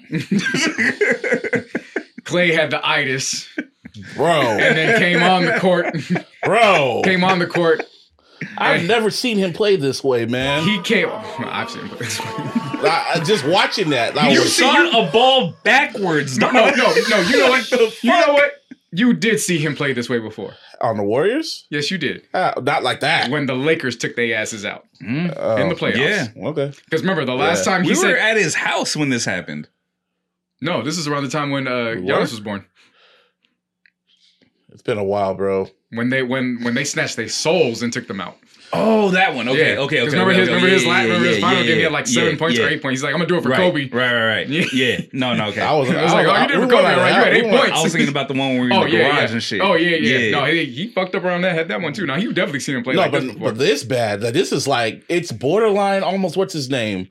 Clay had the itis. Bro. And then came on the court. I've never seen him play this way, man. I've seen him play this way. Just watching that. You shot a ball backwards. No. You know what? You know what? You did see him play this way before. On the Warriors? Yes, you did. Not like that. When the Lakers took their asses out in the playoffs. Yeah. Okay. Because remember, the last time we were at his house when this happened. No, this is around the time when Giannis was born. It's been a while, bro. When they snatched their souls and took them out. Oh, that one. Okay. Remember his final game, he had like 7 points or 8 points. He's like, I'm going to do it for Kobe. Right. Yeah. No, okay. I was like, oh, you did it for Kobe, right? You had 8 points. I was thinking about the one where we were in the garage and shit. Oh, yeah. No, he fucked up around that, had that one too. Now, you've definitely seen him play like this before. But this bad. Like, this is like, it's borderline almost, what's his name?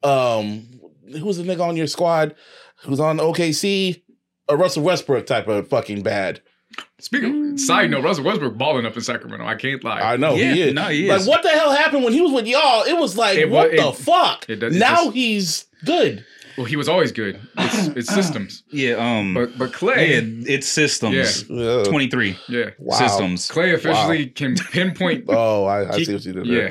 Who was the nigga on your squad who's on OKC? A Russell Westbrook type of fucking bad. Speaking of, side note, Russell Westbrook balling up in Sacramento. I can't lie. I know, he is. No, he is. Like, what the hell happened when he was with y'all? It was like, what the fuck? Now he's good. Well, he was always good. It's systems. Yeah. But Clay. Yeah, it's systems. Yeah. 23. Yeah. Wow. Systems. Clay officially can pinpoint. Oh, I see what you did there.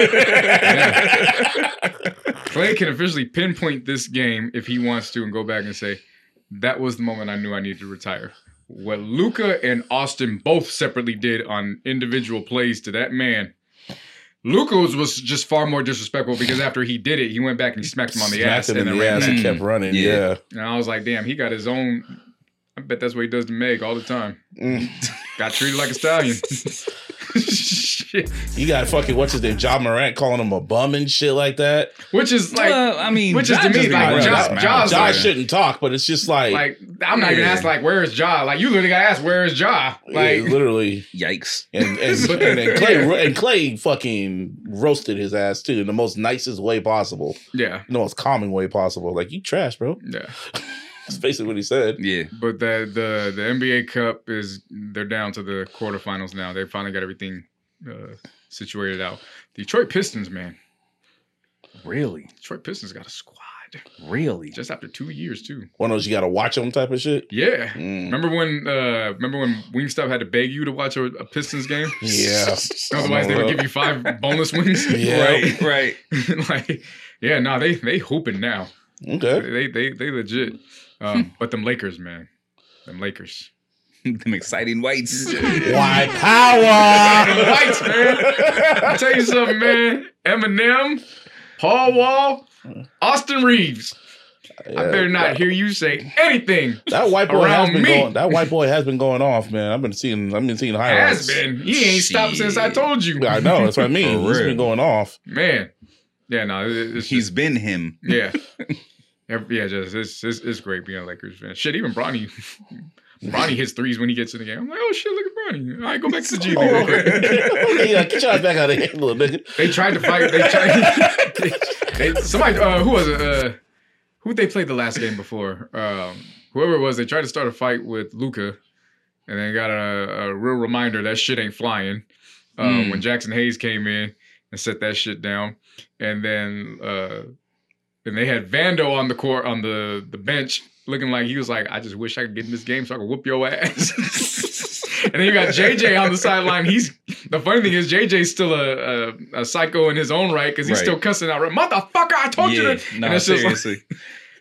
Yeah. Clay can officially pinpoint this game if he wants to and go back and say, that was the moment I knew I needed to retire. What Luka and Austin both separately did on individual plays to that man. Luka was just far more disrespectful because after he did it, he went back and he smacked him on the ass and then ran back. And kept running. Yeah. And I was like, damn, he got his own. I bet that's what he does to Meg all the time. Got treated like a stallion. Shit. You got fucking, what's his name? Ja Morant calling him a bum and shit like that. Which is like, which is to me, like, Ja shouldn't talk, but it's just like I'm not even asking, like, where is Ja? Like, you literally got to ask, where is Ja? Like, literally. Yikes. And Clay fucking roasted his ass too in the most nicest way possible. Yeah. In the most calming way possible. Like, you trash, bro. Yeah. That's basically what he said. Yeah. But the NBA Cup they're down to the quarterfinals now. They finally got everything situated out. Detroit Pistons, man. Really? Detroit Pistons got a squad. Really? Just after 2 years, too. One of those you got to watch them type of shit? Yeah. Remember when Wingstop had to beg you to watch a Pistons game? Yeah. Otherwise, they would give you 5 bonus wings. Yeah. Right. Like, yeah, no, they hooping now. Okay. They legit. But them Lakers, man. Them Lakers. Them exciting whites. White power! Whites, man. I'll tell you something, man. Eminem, Paul Wall, Austin Reeves. Yeah, I better not hear you say anything. That white boy around me. That white boy has been going off, man. I've been seeing highlights. Has been. He ain't stopped since I told you. I know. That's what I mean. He's been going off, man. Yeah, no. He's been him. Yeah. It's great being a Lakers fan. Shit, even Bronny hits threes when he gets in the game. I'm like, oh shit, look at Bronny. All right, go back to the G League. Yeah, get your ass back out of here, little nigga. They tried to fight. Somebody, who was it? Who'd they play the last game before? Whoever it was, they tried to start a fight with Luka, and then got a real reminder that shit ain't flying. When Jackson Hayes came in and set that shit down, and then they had Vando on the court on the bench, looking like he was like, I just wish I could get in this game so I could whoop your ass. And then you got JJ on the sideline. The funny thing is JJ's still a psycho in his own right because he's still cussing out, motherfucker, I told you to. No, seriously.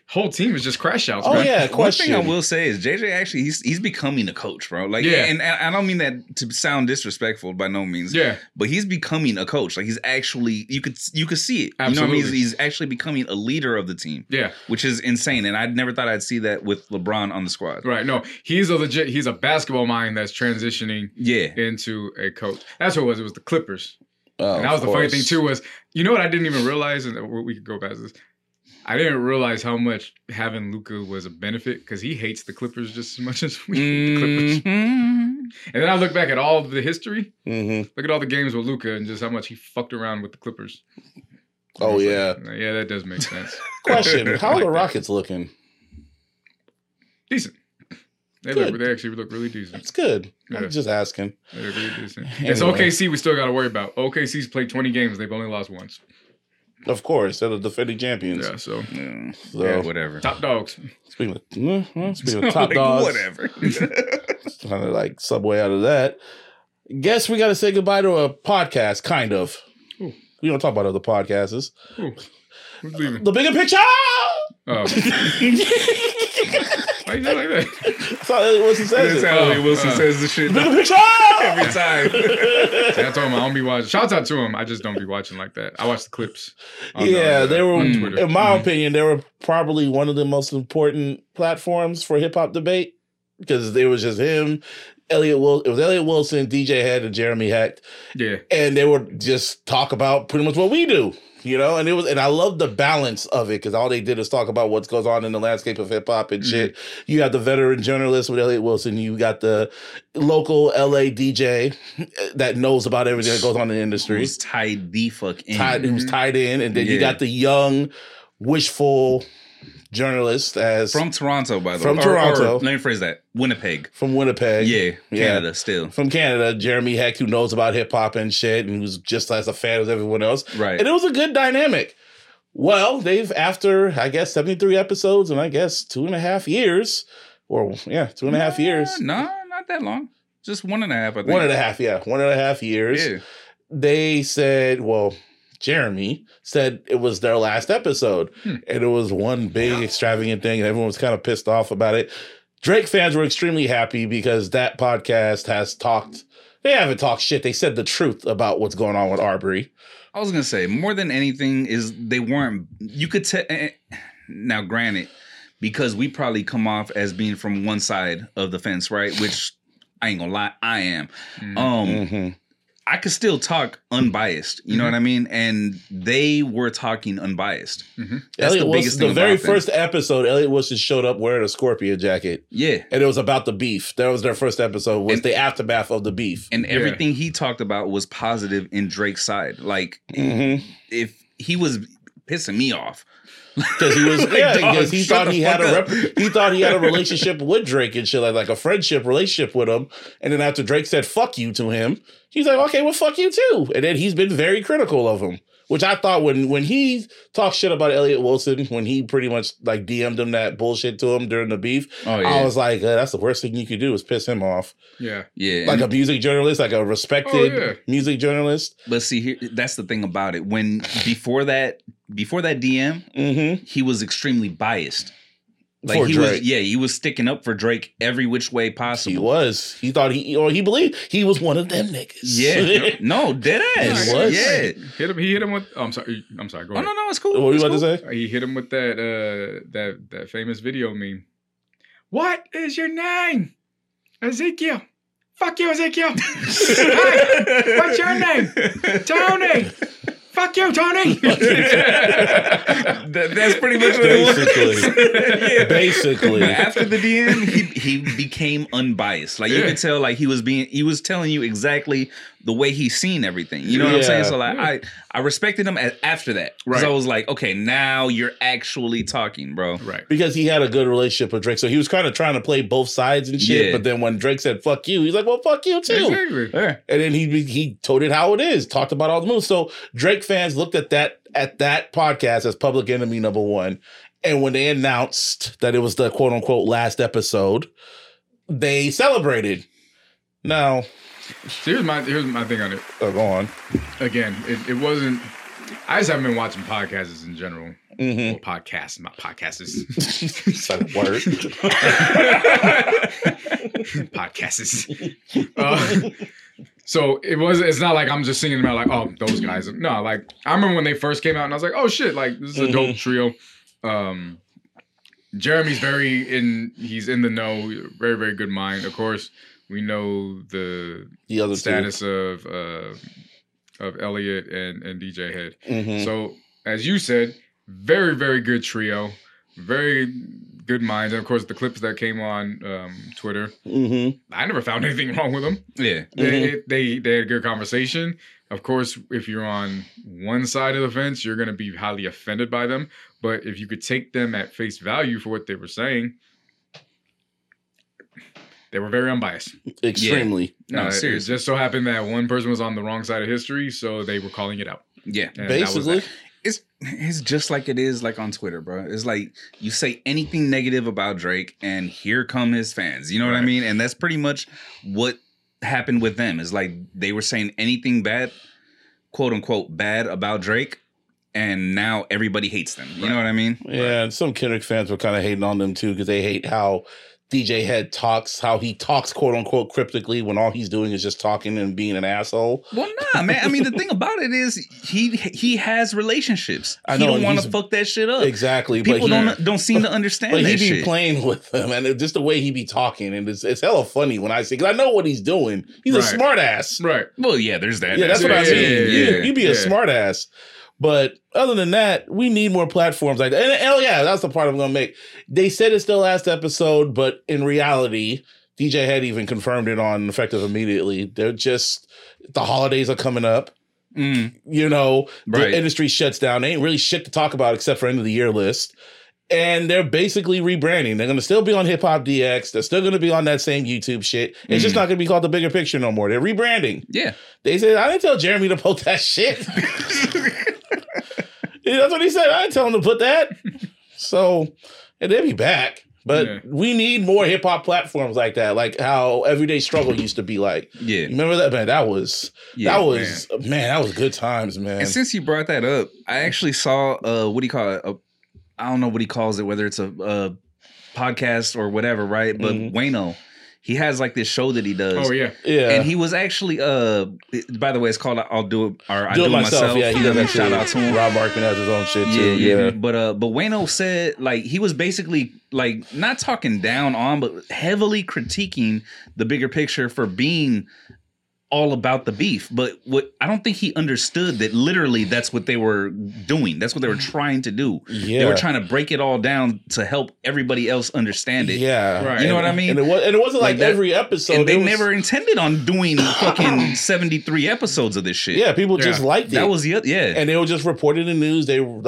whole team is just crash outs. Oh man. yeah, One question. thing I will say is JJ actually he's becoming a coach, bro. Like, Yeah. and I don't mean that to sound disrespectful by no means. Yeah. But he's becoming a coach. Like, he's actually you could see it. Absolutely. You know what I mean? He's actually becoming a leader of the team. Yeah. Which is insane. And I never thought I'd see that with LeBron on the squad. Right. No, he's a basketball mind that's transitioning Yeah. into a coach. That's what it was. It was the Clippers. Oh, And that was of the funny course. thing too was, you know what I didn't even realize, and we could go past this. I didn't realize how much having Luka was a benefit because he hates the Clippers just as much as we hate the Clippers. Mhm. And then I look back at all of the history, Mhm. look at all the games with Luka and just how much he fucked around with the Clippers. Oh yeah. Yeah, that does make sense. Question: How are the Rockets looking? Decent. They Good. actually look really decent. It's good. Yeah. I'm just asking. They look really decent. Anyway. It's OKC we still got to worry about. OKC's played 20 games. They've only lost once. Of course, they're the defending champions. Yeah, so Yeah. So, Yeah, whatever. top dogs. speaking of top Like, dogs, whatever. kind of like Subway out of that. Guess we got to say goodbye to a podcast, kind of. Ooh. We don't talk about other podcasts. Ooh, who's leaving? The bigger picture. Oh. Why you doing like that? That's how Elliot Wilson says That's it. how Elliot Wilson says the shit The bigger picture. every time. See, I told him I don't be watching. Shouts out to him. I just don't be watching like that. I watch the clips. on Yeah, they were, on Twitter. in my opinion, they were probably one of the most important platforms for hip hop debate because it was just him, it was Elliot Wilson, DJ Head, and Jeremy Hecht, Yeah. and they would just talk about pretty much what we do, you know. And I love the balance of it because all they did is talk about what goes on in the landscape of hip hop and shit. You got the veteran journalist with Elliot Wilson, you got the local LA DJ that knows about everything that goes on in the industry. Who's tied the fuck in. Who's tied in, and then you Yeah. got the young, wishful journalist From Toronto, by the way. From Toronto. Or, let me phrase that. Winnipeg. from Winnipeg. Yeah, Canada still. From Canada, Jeremy Hecht, who knows about hip hop and shit, and who's just as a fan as everyone else. Right. And it was a good dynamic. Well, after, I guess, 73 episodes and I guess 2.5 years, or 2.5 years. No, not that long. Just 1.5, I think. 1.5 years. Yeah. They said, Jeremy said it was their last episode. And it was one big extravagant thing, and everyone was kind of pissed off about it. Drake fans were extremely happy because that podcast they haven't talked shit. They said the truth about what's going on with Arbery. I was going to say, more than anything is they weren't, you could tell, now granted, because we probably come off as being from one side of the fence, right? Which I ain't gonna lie, I am. I could still talk unbiased, you know what I mean? And they were talking unbiased. That's Elliot the biggest Wilson, thing the very about them. first episode, Elliot Wilson showed up wearing a Scorpion jacket. Yeah. And it was about the beef. That was their first episode, was the aftermath of the beef. And everything he talked about was positive in Drake's side. Like, Mm-hmm. if he was pissing me off. Because he was, Like, because dog, he shut thought the he had fuck up. he thought he had a relationship with Drake and shit, like a relationship with him. And then after Drake said "fuck you" to him, he's like, "Okay, well, fuck you too." And then he's been very critical of him, which I thought when he talked shit about Elliot Wilson, when he pretty much like DM'd him that bullshit to him during the beef, Oh, yeah. I was like, that's the worst thing you could do is piss him off, Yeah. Yeah. like a music journalist, like a respected Oh, yeah. music journalist. But see, here, that's the thing about it. When before that DM, Mm-hmm. he was extremely biased. Like For he Drake. was, he was sticking up for Drake every which way possible. He was. He thought he believed he was one of them niggas. Yeah, no, dead ass. He was. Yeah. He hit him with. Oh, I'm sorry. Go Oh ahead. no, it's cool. What were you It's about cool. to say? He hit him with that famous video meme. What is your name? Ezekiel. Fuck you, Ezekiel. Hey, what's your name? Tony. Fuck you, Tony. That's pretty much what it was. Yeah. Basically. But after the DM, he became unbiased. Like you Yeah. could tell, like he was telling you exactly the way he's seen everything. You know what I'm saying? Yeah. So like I respected him after that. Because Right. I was like, okay, now you're actually talking, bro. Right. Because he had a good relationship with Drake. So he was kind of trying to play both sides and shit. Yeah. But then when Drake said, fuck you, he's like, well, fuck you too. Exactly. Yeah. And then he told it how it is, talked about all the moves. So Drake fans looked at that podcast as Public Enemy #1. And when they announced that it was the quote unquote last episode, they celebrated. Now, So here's my thing on it. go on. Again, it wasn't. I just haven't been watching podcasts in general. Or podcast, not podcasts. It's like a word. Podcasts. So it's not like I'm just singing about like, oh, those guys. No, like I remember when they first came out and I was like, oh shit, like this is a dope trio. Jeremy's he's in the know, very, very good mind. Of course, we know the other status of Elliot and DJ Head. Mm-hmm. So as you said, very, very good trio, very good minds. And of course, the clips that came on Twitter, I never found anything wrong with them. Yeah, they had a good conversation. Of course, if you're on one side of the fence, you're going to be highly offended by them. But if you could take them at face value for what they were saying, they were very unbiased. Extremely. No, seriously. It just so happened that one person was on the wrong side of history, so they were calling it out. Yeah. And basically. It's just like it is like on Twitter, bro. It's like you say anything negative about Drake and here come his fans. You know what I mean? And that's pretty much what happened with them. It's like they were saying anything bad, quote unquote, bad about Drake. And now everybody hates them. You know what I mean? Yeah, and some Kendrick fans were kind of hating on them too because they hate how DJ Head talks, how he talks quote unquote cryptically when all he's doing is just talking and being an asshole. Well, nah, man. I mean, the thing about it is he has relationships. He don't want to fuck that shit up. Exactly. People don't seem to understand but that he be shit. playing with them, and just the way he be talking, and it's hella funny when I see, because I know what he's doing. He's a smart ass. Right. Well, yeah, there's that. Yeah, that's what I mean. You be a yeah. smart ass. But other than that, we need more platforms like that. And oh yeah, that's the part I'm gonna make. They said it's the last episode, but in reality, DJ Head even confirmed it on Effective Immediately. They're just, the holidays are coming up. You know, the industry shuts down. They ain't really shit to talk about except for end of the year list. And they're basically rebranding. They're going to still be on Hip Hop DX. They're still going to be on that same YouTube shit. It's just not going to be called The Bigger Picture no more. They're rebranding. Yeah. They said, I didn't tell Jeremy to post that shit. Yeah, that's what he said. I didn't tell him to put that. So, and they'll be back. But we need more hip hop platforms like that, like how Everyday Struggle used to be like. Yeah. You remember that? Man, that was good times, man. And since you brought that up, I actually saw, what do you call it? I don't know what he calls it, whether it's a podcast or whatever, right? But Wayno, he has like this show that he does. Oh, yeah. Yeah. And he was actually, by the way, it's called I'll Do It, or I Do It Myself. Yeah, he does that. Shout out to him. Rob Barkman has his own shit too. Yeah. But Wayno said, like, he was basically like not talking down on, but heavily critiquing The Bigger Picture for being all about the beef. But what I don't think he understood that literally that's what they were doing. That's what they were trying to do. Yeah. They were trying to break it all down to help everybody else understand it. Yeah. Right. You know what I mean? And it wasn't like every episode. And they never intended on doing fucking 73 episodes of this shit. Yeah, people just liked it. That was the And they were just reporting the news.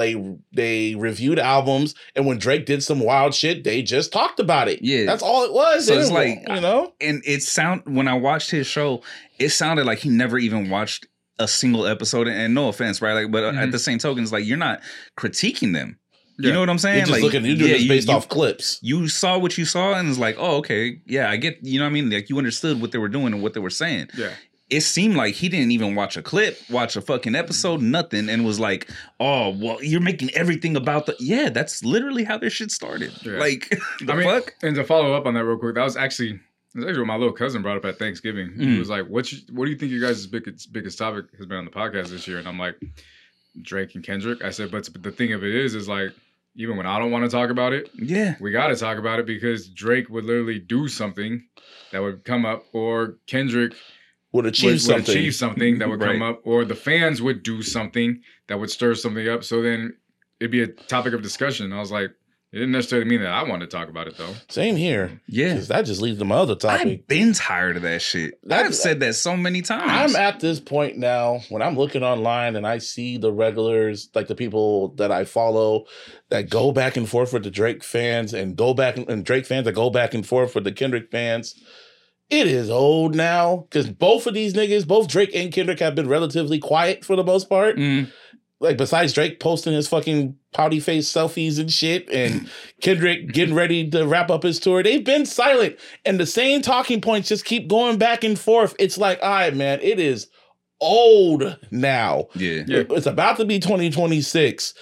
They reviewed albums, and when Drake did some wild shit, they just talked about it. Yeah. That's all it was. So it's like, you know? And when I watched his show, it sounded like he never even watched a single episode. And no offense, right? Like, but at the same token, it's like you're not critiquing them. You know what I'm saying? You're just you're doing this based off clips. You saw what you saw, and it's like, oh, okay, yeah, I get. You know what I mean? Like you understood what they were doing and what they were saying. Yeah. It seemed like he didn't even watch a clip, watch a fucking episode, nothing, and was like, "Oh, well, you're making everything about the." Yeah, that's literally how this shit started. Yeah. Like, fuck. And to follow up on that real quick, that was actually what my little cousin brought up at Thanksgiving. He was like, what do you think your guys' biggest topic has been on the podcast this year? And I'm like, Drake and Kendrick. I said, but the thing of it is like, even when I don't want to talk about it, we got to talk about it because Drake would literally do something that would come up, or Kendrick would achieve something that would come up, or the fans would do something that would stir something up. So then it'd be a topic of discussion. I was like, it didn't necessarily mean that I wanted to talk about it, though. Same here. Yeah. Because that just leads to my other topic. I've been tired of that shit. I've said that so many times. I'm at this point now when I'm looking online and I see the regulars, like the people that I follow that go back and forth with the Drake fans and Drake fans that go back and forth with the Kendrick fans. It is old now because both of these niggas, both Drake and Kendrick, have been relatively quiet for the most part. Like, besides Drake posting his fucking pouty face selfies and shit, and Kendrick getting ready to wrap up his tour, they've been silent. And the same talking points just keep going back and forth. It's like, all right, man, it is old now. Yeah. It's about to be 2026.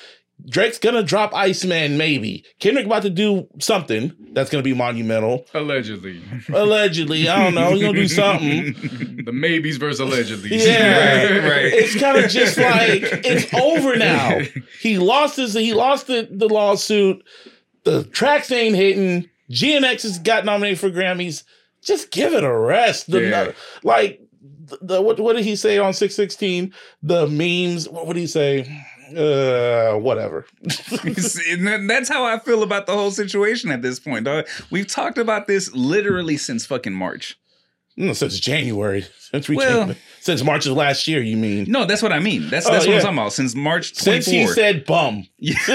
Drake's gonna drop Iceman, maybe. Kendrick about to do something that's gonna be monumental. Allegedly. I don't know. He's gonna do something. The maybes versus allegedly. Yeah, Right. It's kind of just like it's over now. He lost the lawsuit. The tracks ain't hitting. GNX has got nominated for Grammys. Just give it a rest. What did he say on 616? The memes. What did he say? Whatever. And that's how I feel about the whole situation at this point, dog. We've talked about this literally since fucking March. No, since January. Well, since March of last year, you mean? No, that's what I mean. That's what I'm talking about. Since March 24. Since he said bum.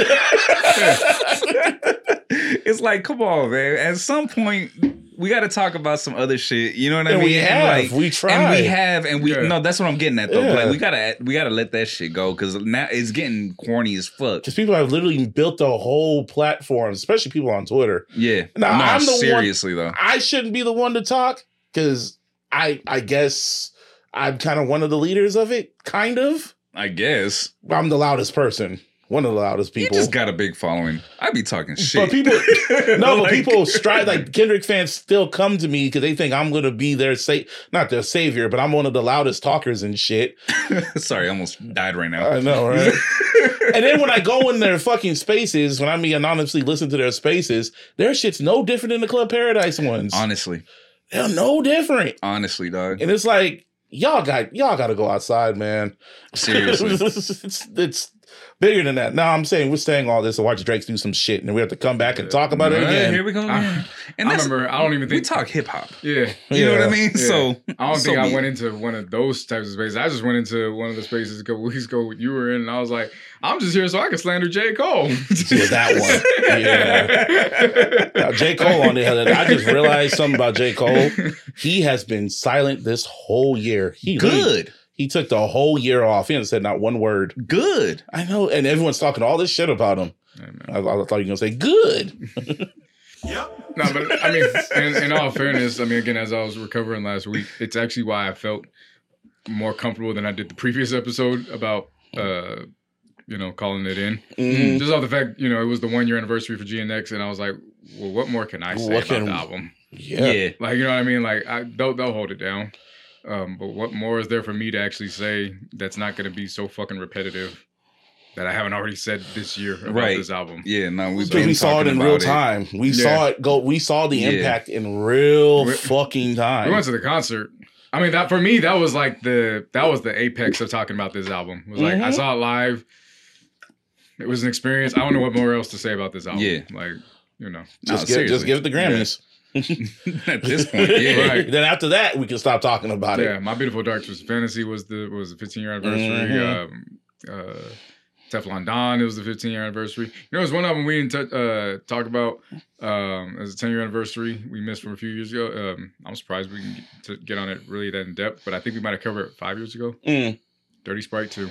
It's like, come on, man. At some point, we got to talk about some other shit. You know what I mean? We have. We tried. No, that's what I'm getting at though. Yeah. Like, we gotta let that shit go because now it's getting corny as fuck. Because people have literally built a whole platform, especially people on Twitter. Yeah. Now, no, I'm the seriously one, though. I shouldn't be the one to talk because I guess I'm kind of one of the leaders of it. Kind of. I guess. I'm the loudest person. One of the loudest people. You just got a big following. I be talking shit. But people, people strive. Like Kendrick fans still come to me because they think I'm going to be not their savior, but I'm one of the loudest talkers and shit. Sorry, I almost died right now. I know, right? And then when I go in their fucking spaces, when I anonymously listen to their spaces, their shit's no different than the Club Paradise ones. Honestly, they're no different. Honestly, dog. And it's like y'all got to go outside, man. Seriously, it's bigger than that. Now I'm saying we're saying all this to watch Drake do some shit, and we have to come back and talk about it again. Here we go. And I remember. I don't even think we talk hip hop. Yeah, you know what I mean. Yeah. So I don't think I went into one of those types of spaces. I just went into one of the spaces a couple weeks ago you were in, and I was like, I'm just here so I can slander J. Cole. Yeah, that one. Yeah. Now, J. Cole on the other hand, I just realized something about J. Cole. He has been silent this whole year. He took the whole year off. He hasn't said not one word. Good. I know. And everyone's talking all this shit about him. I thought you were going to say good. Yep. No, but I mean, in all fairness, I mean, again, as I was recovering last week, it's actually why I felt more comfortable than I did the previous episode about, calling it in. Mm-hmm. Just off the fact, it was the 1 year anniversary for GNX, and I was like, well, what more can I say about the album? Yeah. Like, you know what I mean? Like, they'll hold it down. But what more is there for me to actually say that's not going to be so fucking repetitive that I haven't already said this year about this album? Yeah, no, we saw it in real time. We saw it go. We saw the impact in real fucking time. We went to the concert. I mean, that for me, that was like the apex of talking about this album. It was like I saw it live. It was an experience. I don't know what more else to say about this album. Yeah, like just give it the Grammys. Yeah. At this point, yeah. Right. Then after that, we can stop talking about it. Yeah, My Beautiful Dark Twisted Fantasy was the 15-year anniversary. Teflon Don, it was the 15-year anniversary. There's one album we didn't talk about as a 10-year anniversary we missed from a few years ago. I'm surprised we can get on it really that in depth, but I think we might have covered it 5 years ago. Dirty Sprite 2.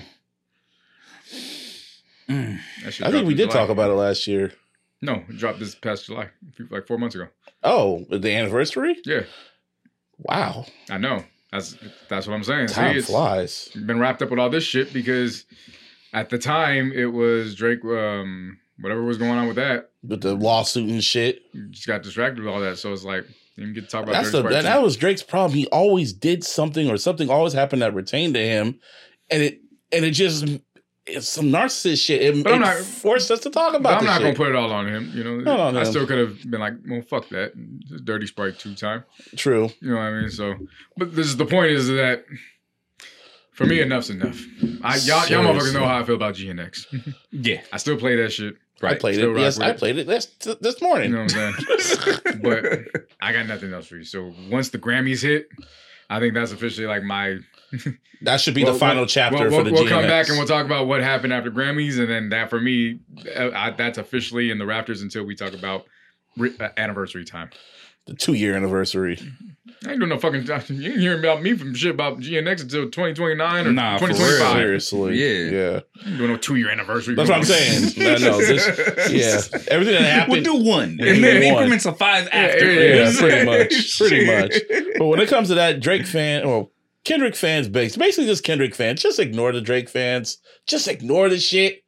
I think we did talk about it last year. No, it dropped this past July, like 4 months ago. Oh, the anniversary? Yeah. Wow. I know. That's what I'm saying. Time flies. Been wrapped up with all this shit because at the time it was Drake, whatever was going on with that. With the lawsuit and shit. You just got distracted with all that. So it's like, you didn't get to talk about that was Drake's problem. He always did something or something always happened that retained to him. And it just... It's some narcissist shit. It forced us to talk about this. I'm not going to put it all on him. I still could have been like, well, fuck that. Dirty Sprite 2 time. True. You know what I mean? So, but the point is that for me, enough's enough. Y'all motherfuckers know how I feel about GNX. Yeah. I still play that shit. Right? I played it. Yes, I played it this morning. You know what I'm saying? But I got nothing else for you. So once the Grammys hit, I think that's officially like my... That should be the final chapter for the GNX. We'll come back and we'll talk about what happened after Grammys, and then that for me, that's officially in the rafters until we talk about anniversary time. The 2-year anniversary. I ain't doing no fucking... You ain't hearing about me from shit about GNX until 2029 or 2025. Seriously. Yeah. I ain't doing no 2-year anniversary. That's what I'm saying. Everything that happened... We'll do one. And then increments of 5 after. Yeah, pretty much. But when it comes to that, Drake fan... or Kendrick fans, basically just Kendrick fans. Just ignore the Drake fans. Just ignore the shit.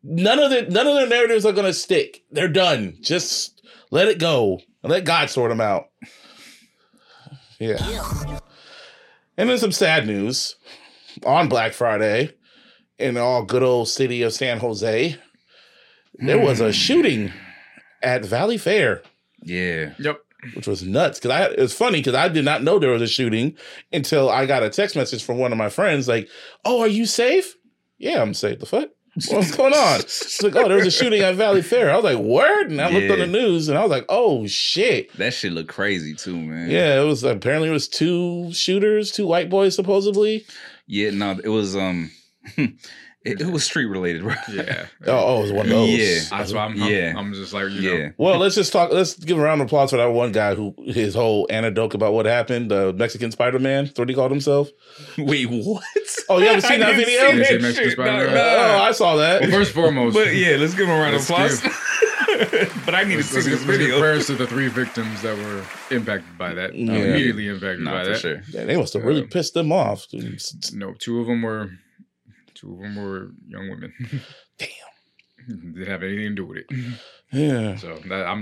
None of their narratives are gonna stick. They're done. Just let it go and let God sort them out. Yeah. And then some sad news. On Black Friday, in the all good old city of San Jose, there was a shooting at Valley Fair. Yeah. Yep. Which was nuts. It was funny because I did not know there was a shooting until I got a text message from one of my friends like, "Oh, are you safe?" "Yeah, I'm safe." "The fuck? What's going on?" It's like, "Oh, there was a shooting at Valley Fair." I was like, "Word?" And I looked on the news and I was like, "Oh shit." That shit looked crazy too, man. Yeah, it was apparently it was 2 shooters, 2 white boys supposedly. Yeah, no, it was it was street related, bro. Yeah. Oh, it was one of those. Yeah. That's why I'm just like, you know. Well, let's give a round of applause for that one guy who his whole anecdote about what happened, the Mexican Spider-Man, that's what he called himself. Wait, what? Oh, you haven't seen that video? Did you see Mexican Spider-Man? Oh, I saw that. Well, first and foremost, But yeah, let's give him a round of applause. But I need to see let's this give video. prayers to the 3 victims that were impacted by that. Yeah. Immediately impacted by for that. sure. Yeah, they must have really pissed them off. No, 2 of them were young women. Damn. Didn't have anything to do with it. Yeah. So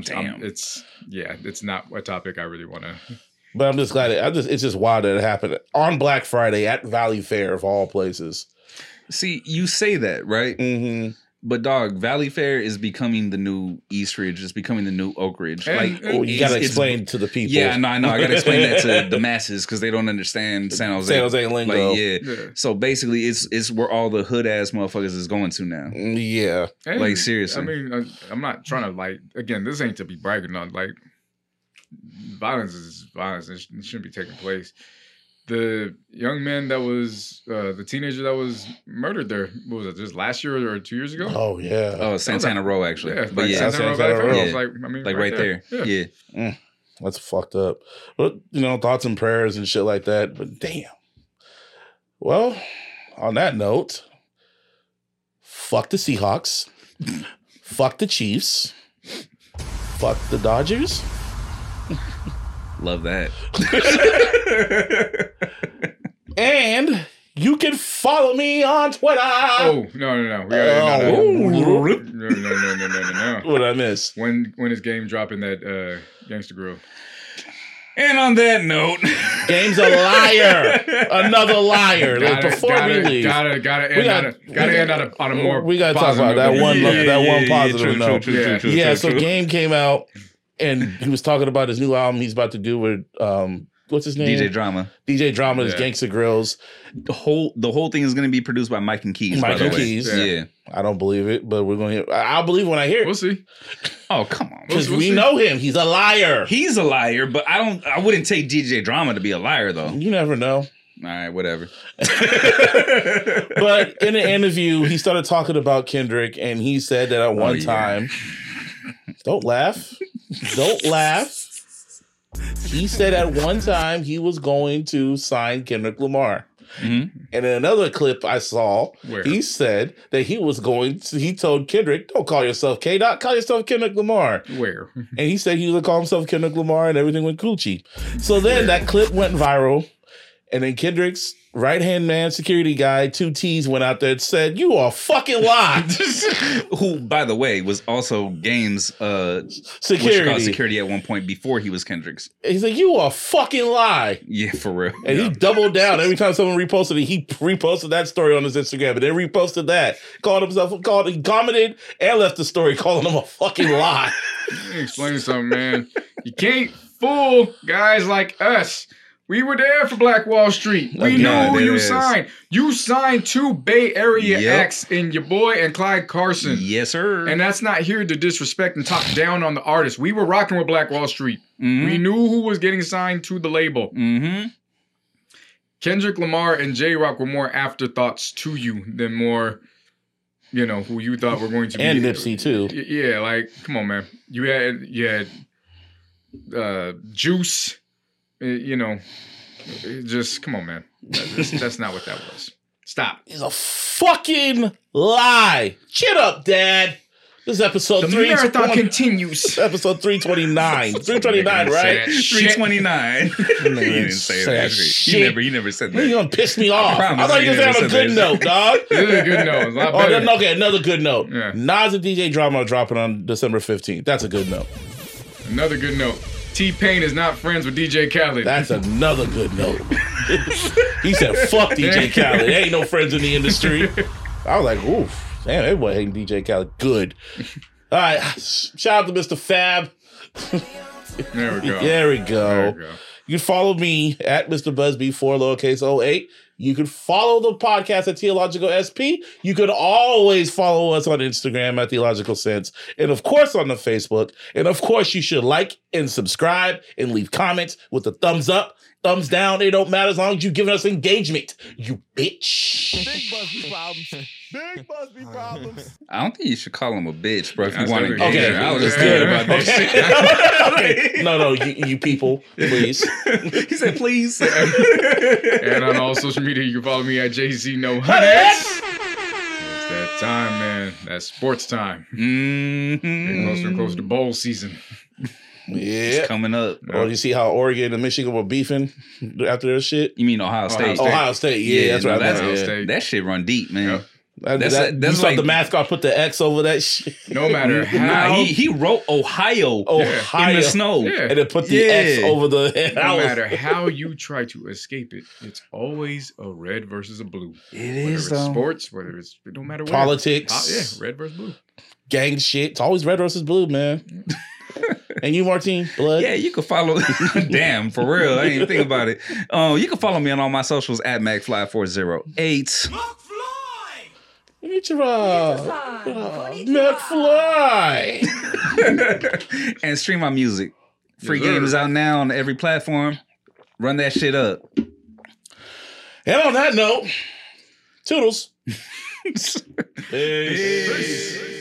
it's not a topic I really want to. But I'm just glad it's just wild that it happened on Black Friday at Valley Fair of all places. See, you say that, right? Mm-hmm. But dog, Valley Fair is becoming the new East Ridge. It's becoming the new Oak Ridge. You got to explain to the people. Yeah, no, I know. I got to explain that to the masses because they don't understand San Jose. San Jose lingo. Like, yeah. So basically, it's where all the hood ass motherfuckers is going to now. Yeah. And, like, seriously. I mean, I'm not trying to again, this ain't to be bragging on. Violence is violence. It shouldn't be taking place. The young man that was the teenager that was murdered there, what was it, just last year or 2 years ago? Oh yeah. Oh, Santana Row actually. Yeah, but yeah, Santana Row. Yeah. Like right there. Yeah. That's fucked up. But thoughts and prayers and shit like that. But damn. Well, on that note, fuck the Seahawks. Fuck the Chiefs. Fuck the Dodgers. Love that. And you can follow me on Twitter. Oh, no. No. What did I miss? When is Game dropping that Gangsta Grill? And on that note, Game's a liar. Another liar. Before we leave, gotta end on a more. We gotta talk about that one. One positive note. True, so Game came out and he was talking about his new album he's about to do with what's his name? DJ Drama. DJ Drama is Gangsta Grills. The whole thing is going to be produced by Mike and Keys. Mike and Keys. Yeah. I don't believe it, but we're going to hear. I'll believe when I hear it. We'll see. Oh, come on. Because we know him. He's a liar. He's a liar, but I wouldn't take DJ Drama to be a liar, though. You never know. All right, whatever. But in an interview, he started talking about Kendrick, and he said that at one time, don't laugh. Don't laugh. He said at one time he was going to sign Kendrick Lamar. Mm-hmm. And in another clip I saw, he said that he told Kendrick, don't call yourself K-Dot, call yourself Kendrick Lamar. Where? And he said he would call himself Kendrick Lamar and everything went Gucci. So then that clip went viral. And then Kendrick's right-hand man, security guy, 2 T's went out there and said, you are fucking lying. Who, by the way, was also Game's security at one point before he was Kendrick's. He's like, you are fucking lie. Yeah, for real. And he doubled down. Every time someone reposted it, he reposted that story on his Instagram, and then reposted that. He commented and left the story calling him a fucking lie. Let me explain something, man. You can't fool guys like us. We were there for Black Wall Street. We know who you signed. You signed 2 Bay Area acts in your boy and Clyde Carson. Yes, sir. And that's not here to disrespect and talk down on the artist. We were rocking with Black Wall Street. Mm-hmm. We knew who was getting signed to the label. Mm-hmm. Kendrick Lamar and J-Rock were more afterthoughts to you than more, who you thought were going to be. And Nipsey, too. Yeah, come on, man. You had Juice. Just come on, man. That's not what that was. Stop. It's a fucking lie. Chin up, Dad. This is episode The 3. marathon continues. Episode 329. 329, right? 329. You didn't say that shit. You never said that. You're gonna piss me off. promise I thought you you were never having a said good that note, dog. This is a good note. It's a lot better. Okay, another good note. Yeah. Nas and DJ Drama are dropping on December 15th. That's a good note. Another good note. T-Pain is not friends with DJ Khaled. That's another good note. He said, fuck DJ Khaled. There ain't no friends in the industry. I was like, oof. Damn, everybody hating DJ Khaled. Good. All right. Shout out to Mr. Fab. There we go. There we go. There we go. You can follow me at Mr. Busby 4 lowercase 08. You can follow the podcast at Theological SP. You can always follow us on Instagram at Theological Sense. And of course on the Facebook. And of course you should like and subscribe and leave comments with a thumbs up, thumbs down. It don't matter as long as you've given us engagement. You bitch. Big Busby problems. Big Busby problems. I don't think you should call him a bitch, bro. If you That's want to okay. get Okay. there. I was just Yeah. thinking about that shit. Okay. No, you people, please. He said, please. And on all social media, you can follow me at JC No Hunnets. It's that time, man. That's sports time. Getting closer and closer to bowl season. Yeah. Coming up. Or you see how Oregon and Michigan were beefing after their shit? You mean Ohio State? State. Ohio State, yeah, that's no, right. that's- Ohio Yeah. State. That shit run deep, man. Yeah. That's you saw like- the mascot put the X over that shit. No matter how, Nah, he wrote Ohio Ohio. in the snow. Yeah. And then put the X Yeah. over the. no matter how you try to escape it, it's always a red versus a blue. It Whether is it's though. sports, whether it's it don't matter what. Politics. Yeah, red versus blue. Gang shit. It's always red versus blue, man. And you, Martine, blood. Yeah, you can follow. Damn, for real. I didn't even think about it. You can follow me on all my socials at MacFly408. McFly. And stream my music. Free Yes, sir. game is out now on every platform. Run that shit up. And on that note, toodles. Peace. Peace.